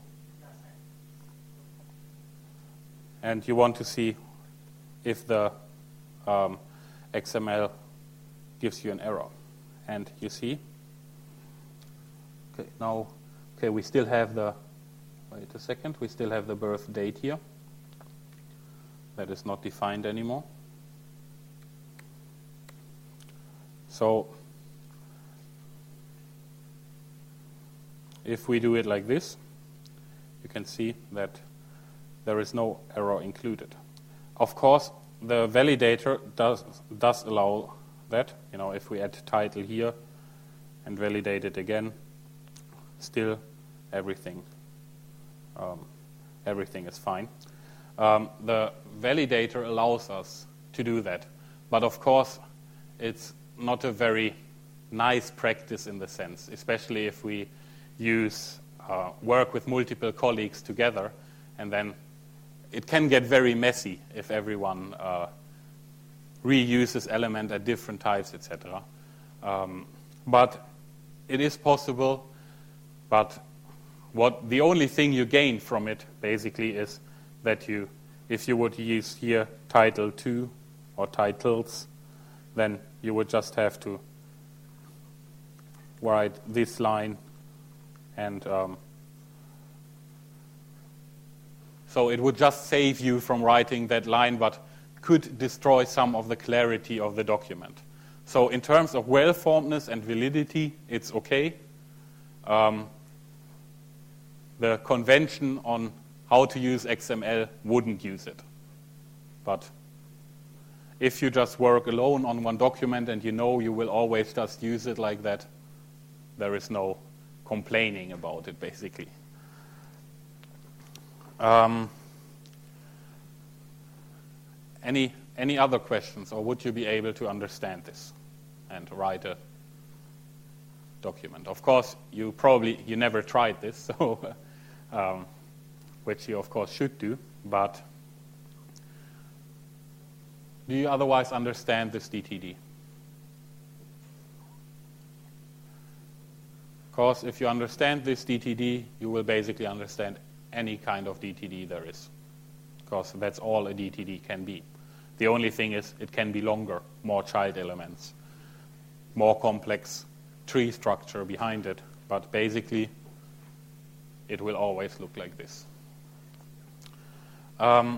and you want to see if the XML gives you an error. And you see, okay, now, okay, we still have the, wait a second, we still have the birth date here. That is not defined anymore. So if we do it like this, you can see that there is no error included. Of course, the validator does allow that. You know, if we add title here and validate it again, still everything is fine. The validator allows us to do that, but of course, it's not a very nice practice in the sense, especially if we work with multiple colleagues together, and then it can get very messy if everyone reuses element at different types, etc. But it is possible, but the only thing you gain from it basically is that if you would use here title 2 or titles, then you would just have to write this line, and so it would just save you from writing that line, but could destroy some of the clarity of the document. So in terms of well-formedness and validity, it's okay. The convention on how to use XML wouldn't use it. But if you just work alone on one document and you know you will always just use it like that, there is no complaining about it, basically. Any other questions, or would you be able to understand this and write a document? Of course, you never tried this, so which you of course should do, but do you otherwise understand this DTD? Of course, if you understand this DTD, you will basically understand any kind of DTD there is, because that's all a DTD can be. The only thing is it can be longer, more child elements, more complex tree structure behind it, but basically it will always look like this. Why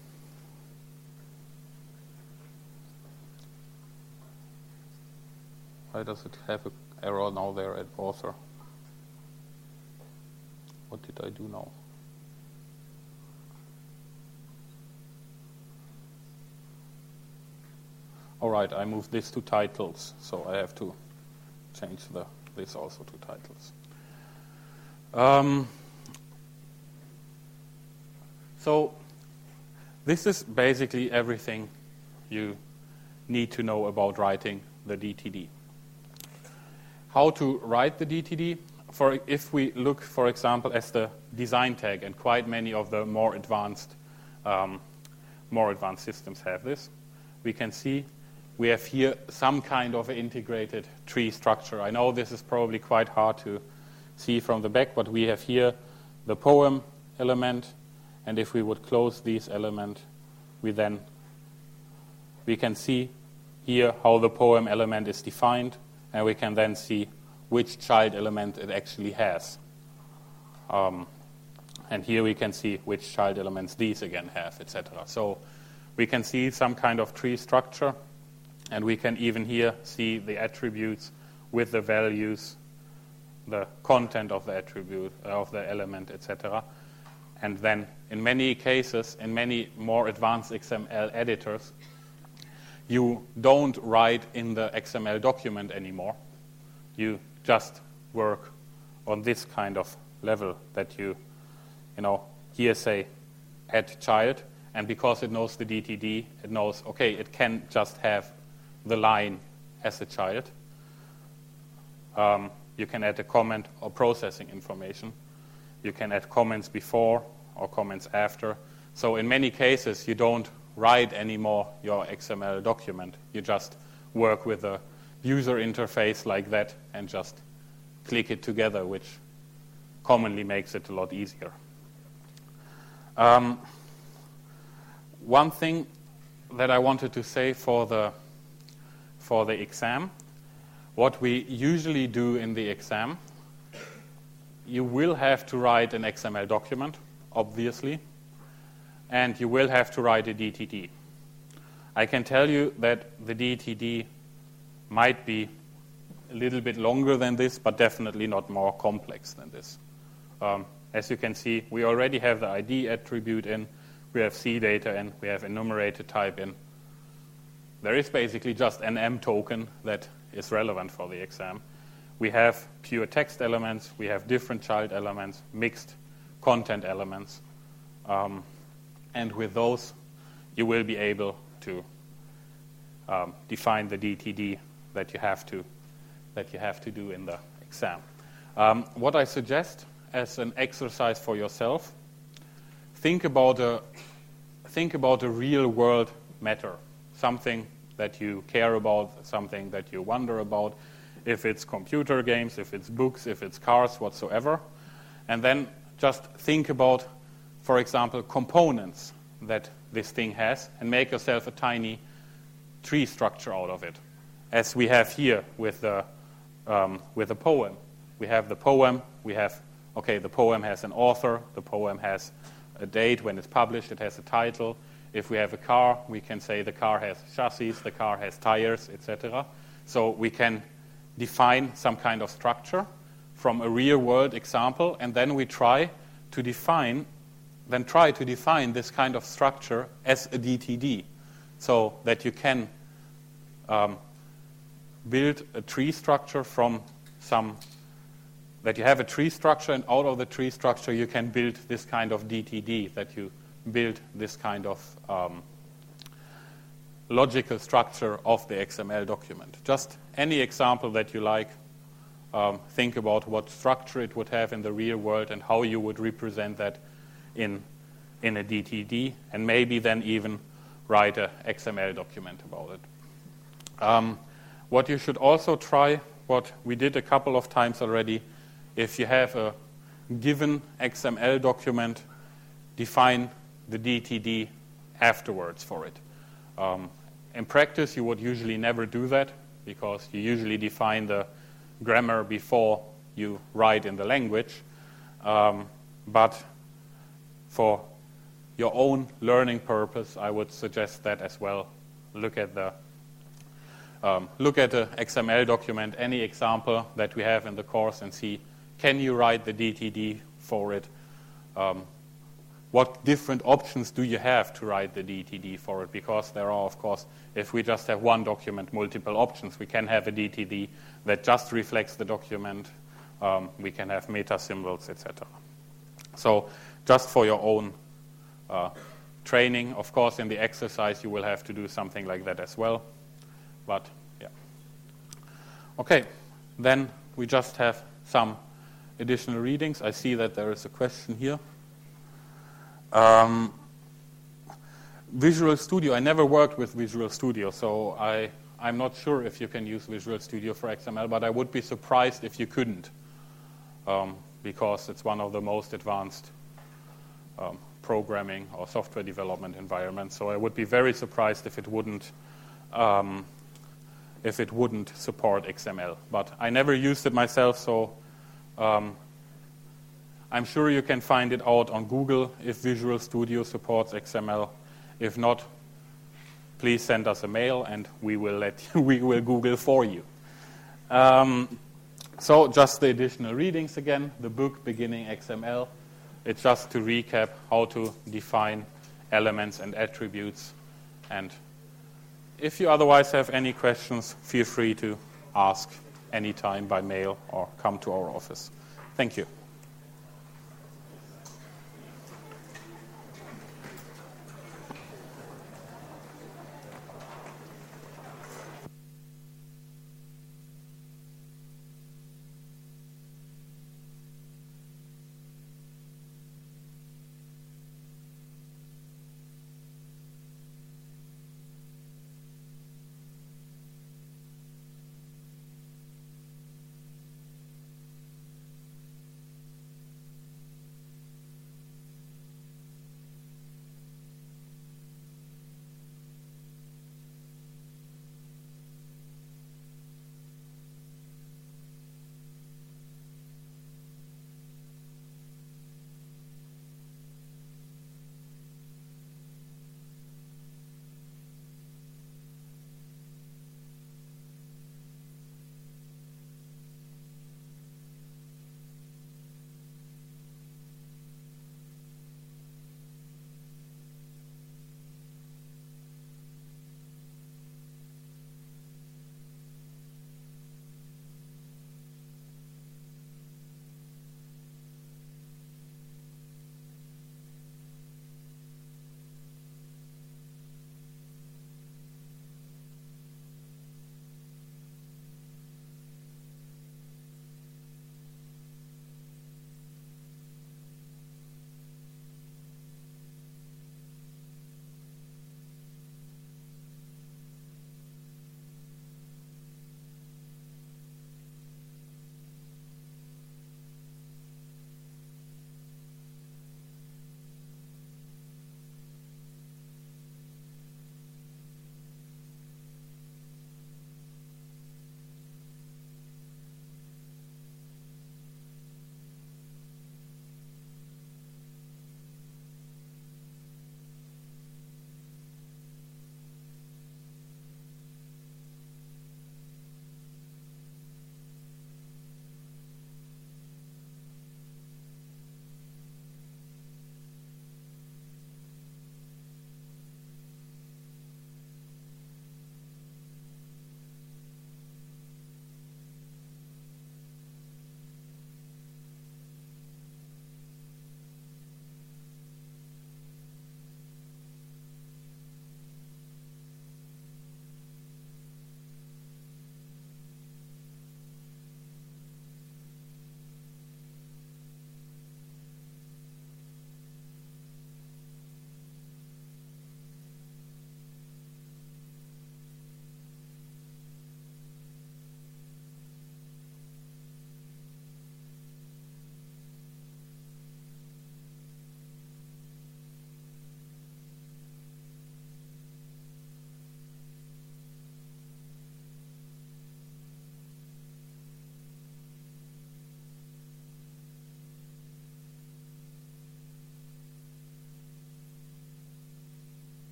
does it have an error now there at author? What did I do now? All right, I moved this to titles, so I have to change this also to titles. So this is basically everything you need to know about writing the DTD. How to write the DTD? If we look, for example, as the design tag, and quite many of the more advanced systems have this, we can see we have here some kind of an integrated tree structure. I know this is probably quite hard to see from the back, but we have here the poem element, and if we would close these elements, we can see here how the poem element is defined, and we can then see which child element it actually has. And here we can see which child elements these again have, etc. So we can see some kind of tree structure, and we can even here see the attributes with the values, the content of the attribute, of the element, etc. And then in many cases, in many more advanced XML editors, you don't write in the XML document anymore. You just work on this kind of level that you here say add child, and because it knows the DTD, it knows, okay, it can just have the line as a child. You can add a comment or processing information. You can add comments before or comments after. So in many cases, you don't write anymore your XML document. You just work with a user interface like that and just click it together, which commonly makes it a lot easier. One thing that I wanted to say for the exam, what we usually do in the exam, you will have to write an XML document, obviously, and you will have to write a DTD. I can tell you that the DTD might be a little bit longer than this, but definitely not more complex than this. As you can see, we already have the ID attribute in, we have C data in, we have enumerated type in. There is basically just an M token that is relevant for the exam. We have pure text elements, we have different child elements, mixed content elements, and with those you will be able to define the DTD that you have to do in the exam. What I suggest as an exercise for yourself, think about a real world matter, something that you care about, something that you wonder about, if it's computer games, if it's books, if it's cars, whatsoever. And then just think about, for example, components that this thing has, and make yourself a tiny tree structure out of it, as we have here with the poem. We have the poem, the poem has an author, the poem has a date when it's published, it has a title. If we have a car, we can say the car has chassis, the car has tires, etc. So we can define some kind of structure from a real-world example, and then we try to define then try to define this kind of structure as a DTD so that you can build a tree structure from that you have a tree structure, and out of the tree structure you can build this kind of DTD, that you build this kind of logical structure of the XML document. Just any example that you like. Think about what structure it would have in the real world and how you would represent that in a DTD, and maybe then even write an XML document about it. What you should also try, what we did a couple of times already, if you have a given XML document, define the DTD afterwards for it. In practice, you would usually never do that because you usually define the grammar before you write in the language. But for your own learning purpose, I would suggest that as well. Look at the XML document, any example that we have in the course, and see, can you write the DTD for it? What different options do you have to write the DTD for it? Because there are, of course, if we just have one document, multiple options. We can have a DTD that just reflects the document. We can have meta symbols, etc. So just for your own training, of course, in the exercise, you will have to do something like that as well. But, yeah. Okay, then we just have some additional readings. I see that there is a question here. Visual Studio, I never worked with Visual Studio, so I'm not sure if you can use Visual Studio for XML, but I would be surprised if you couldn't, because it's one of the most advanced programming or software development environments. So I would be very surprised if it wouldn't support XML. But I never used it myself, so I'm sure you can find it out on Google if Visual Studio supports XML. If not, please send us a mail and we will Google for you. So just the additional readings again. The book Beginning XML. It's just to recap how to define elements and attributes. And if you otherwise have any questions, feel free to ask anytime by mail or come to our office. Thank you.